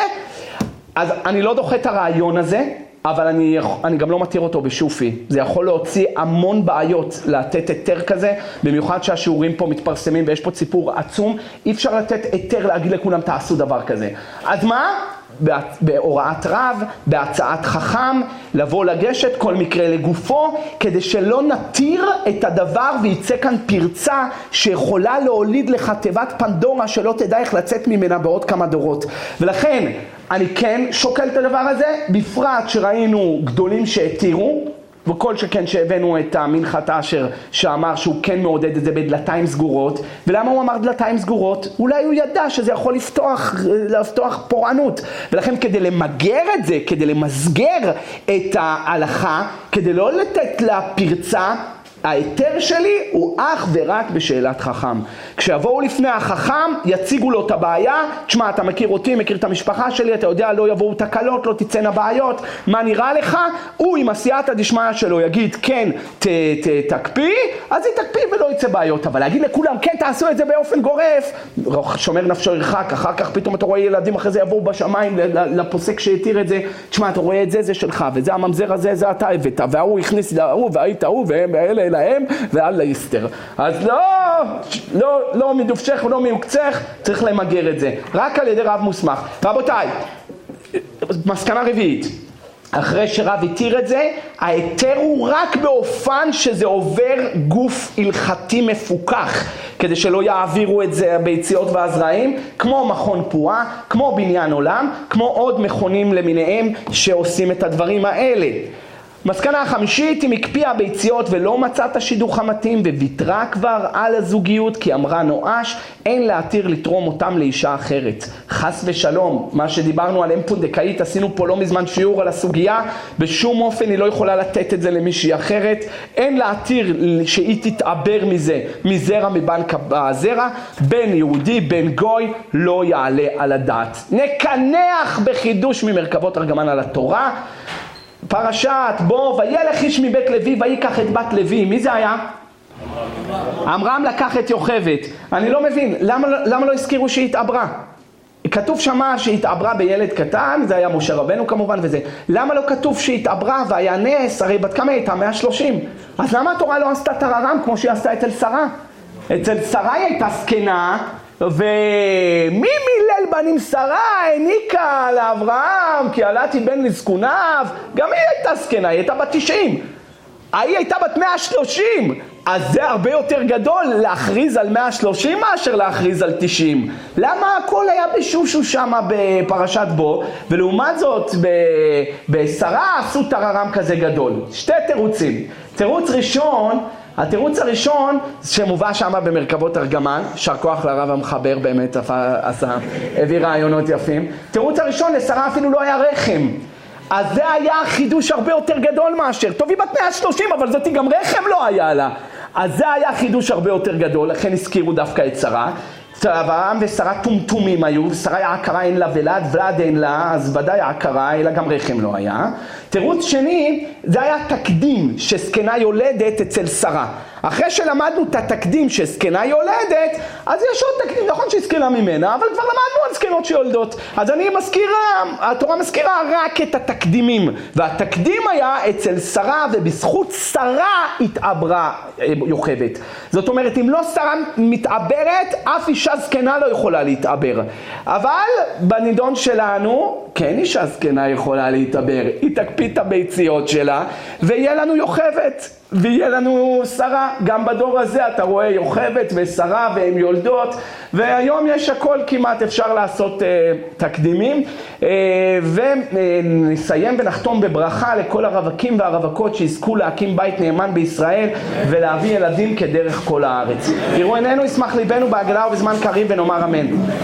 אז אני לא דוחה את הרעיון הזה, אבל אני, אני גם לא מתיר אותו בשופי. זה יכול להוציא המון בעיות לתת היתר כזה, במיוחד שהשיעורים פה מתפרסמים ויש פה ציפור עצום, אי אפשר לתת היתר להגיד לכולם תעשו דבר כזה. אז מה? בהוראת רב, בהצעת חכם, לבוא לגשת כל מקרה לגופו, כדי שלא נתיר את הדבר ויצא כאן פרצה שיכולה להוליד לך תיבת פנדורה שלא תדע איך לצאת ממנה בעוד כמה דורות. ולכן אני כן שוקל את הדבר הזה, בפרט שראינו גדולים שהתירו, וכל שכן שהבאנו את המנחת אשר שאמר שהוא כן מעודד את זה בדלתיים סגורות. ולמה הוא אמר דלתיים סגורות? אולי הוא ידע שזה יכול לפתוח, לפתוח פורענות. ולכן כדי למגר את זה, כדי למסגר את ההלכה, כדי לא לתת לה פרצה, ההיתר שלי הוא אך ורק בשאלת חכם. כשיבואו לפני החכם, יציגו לו את הבעיה, תשמע, אתה מכיר אותי, מכיר את המשפחה שלי, אתה יודע, לא יבואו תקלות, לא תצאנה בעיות, מה נראה לך? הוא עם עשייתא דשמיא שלו יגיד, כן, ת, ת, תקפיא, אז היא תקפיא ולא יצא בעיות. אבל להגיד לכולם, כן, תעשו את זה באופן גורף, שומר נפשו ירחק, אחר כך פתאום אתה רואה ילדים אחרי זה יבואו בשמיים לפוסק שהתיר את זה, תשמע, אתה רואה את זה, זה שלך, וזה הממזר הזה, זה אתה הבאת, והוא הכניס להוא, והיית הוא, והם ואלה להם, ואללה יסתר. אז לא, לא, לא מדופשך ולא מיוקצך, צריך למגר את זה. רק על ידי רב מוסמך. רבותיי, מסקנה רביעית. אחרי שרב התיר את זה, ההיתר הוא רק באופן שזה עובר גוף הלכתי מפוקח, כדי שלא יעבירו את זה ביציאות והזרעים, כמו מכון פועה, כמו בניין עולם, כמו עוד מכונים למיניהם שעושים את הדברים האלה. מסקנה החמישית, אם הקפיאה ביציות ולא מצאת השידוך המתאים וויתרה כבר על הזוגיות, כי אמרה נואש, אין להתיר לתרום אותם לאישה אחרת. חס ושלום, מה שדיברנו על אם פונדקאית, עשינו פה לא מזמן שיעור על הסוגיה, בשום אופן היא לא יכולה לתת את זה למישהי אחרת, אין להתיר שהיא תתעבר מזה, מזרע מבנק הזרע, בין יהודי, בין גוי, לא יעלה על הדעת. נקנח בחידוש ממרכבות ארגמן על התורה, פרשת בו, וילך איש מבית לוי ויקח את בת לוי. מי זה היה? עמרם לקח את יוכבד. אני לא מבין, למה, למה לא הזכירו שהיא התעברה? כתוב שמה שהתעברה בילד קטן, זה היה משה רבנו כמובן וזה. למה לא כתוב שהתעברה והיה נס? הרי בת כמה הייתה? מאה ושלושים. אז למה התורה לא עשתה טררם כמו שהיא עשתה אצל שרה? אצל שרה היא הייתה זקנה, ומי מילל בנים שרה העניקה לאברהם כי ילדתי בן לזקוניו. גם היא הייתה זקנה, היא הייתה בת תשעים, היא הייתה בת מאה ושלושים. אז זה הרבה יותר גדול להכריז על מאה ושלושים מאשר להכריז על תשעים. למה הכל היה בשושו שם בפרשת בו, ולעומת זאת בשרה עשו טררם כזה גדול? שתי תירוצים. תירוץ ראשון, התירוץ הראשון שמובא שם במרכבות ארגמן, שר כוח לרב המחבר, באמת עשה, הביא רעיונות יפים. תירוץ הראשון, לשרה אפילו לא היה רחם. אז זה היה חידוש הרבה יותר גדול מאשר, טוב היא בת מאה ושלושים, אבל זאתי גם רחם לא היה לה. אז זה היה חידוש הרבה יותר גדול, לכן הזכירו דווקא את שרה. אברהם ושרה טומטומים היו, שרה היה עקרה אין לה ולד, ולד אין לה, אז ודאי עקרה, אלא גם רחם לא היה. תירוץ שני, זה היה תקדים שזקנה יולדת אצל שרה. אחרי שלמדנו את התקדים שזקנה יולדת, אז יש עוד תקדים, נכון שהזכירה ממנה, אבל כבר למדנו על זקנות שיולדות. אז אני מזכירה, התורה מזכירה רק את התקדימים, והתקדים היה אצל שרה, ובזכות שרה התעברה יוכבד. זאת אומרת, אם לא שרה מתעברת, אף אישה זקנה לא יכולה להתעבר. אבל בנידון שלנו, כן אישה זקנה יכולה להתעבר, היא תקפיא את הביציות שלה, ויהיה לנו יוכבד. ויהיה לנו שרה, גם בדור הזה אתה רואה יוכבד ושרה והן יולדות, והיום יש הכל כמעט, אפשר לעשות אה, תקדימים, אה, ונסיים ונחתום בברכה לכל הרווקים והרווקות שיזכו להקים בית נאמן בישראל ולהביא ילדים כדרך כל הארץ. יראו עינינו, ישמח ליבנו בעגלה ובזמן קריב ונאמר אמן.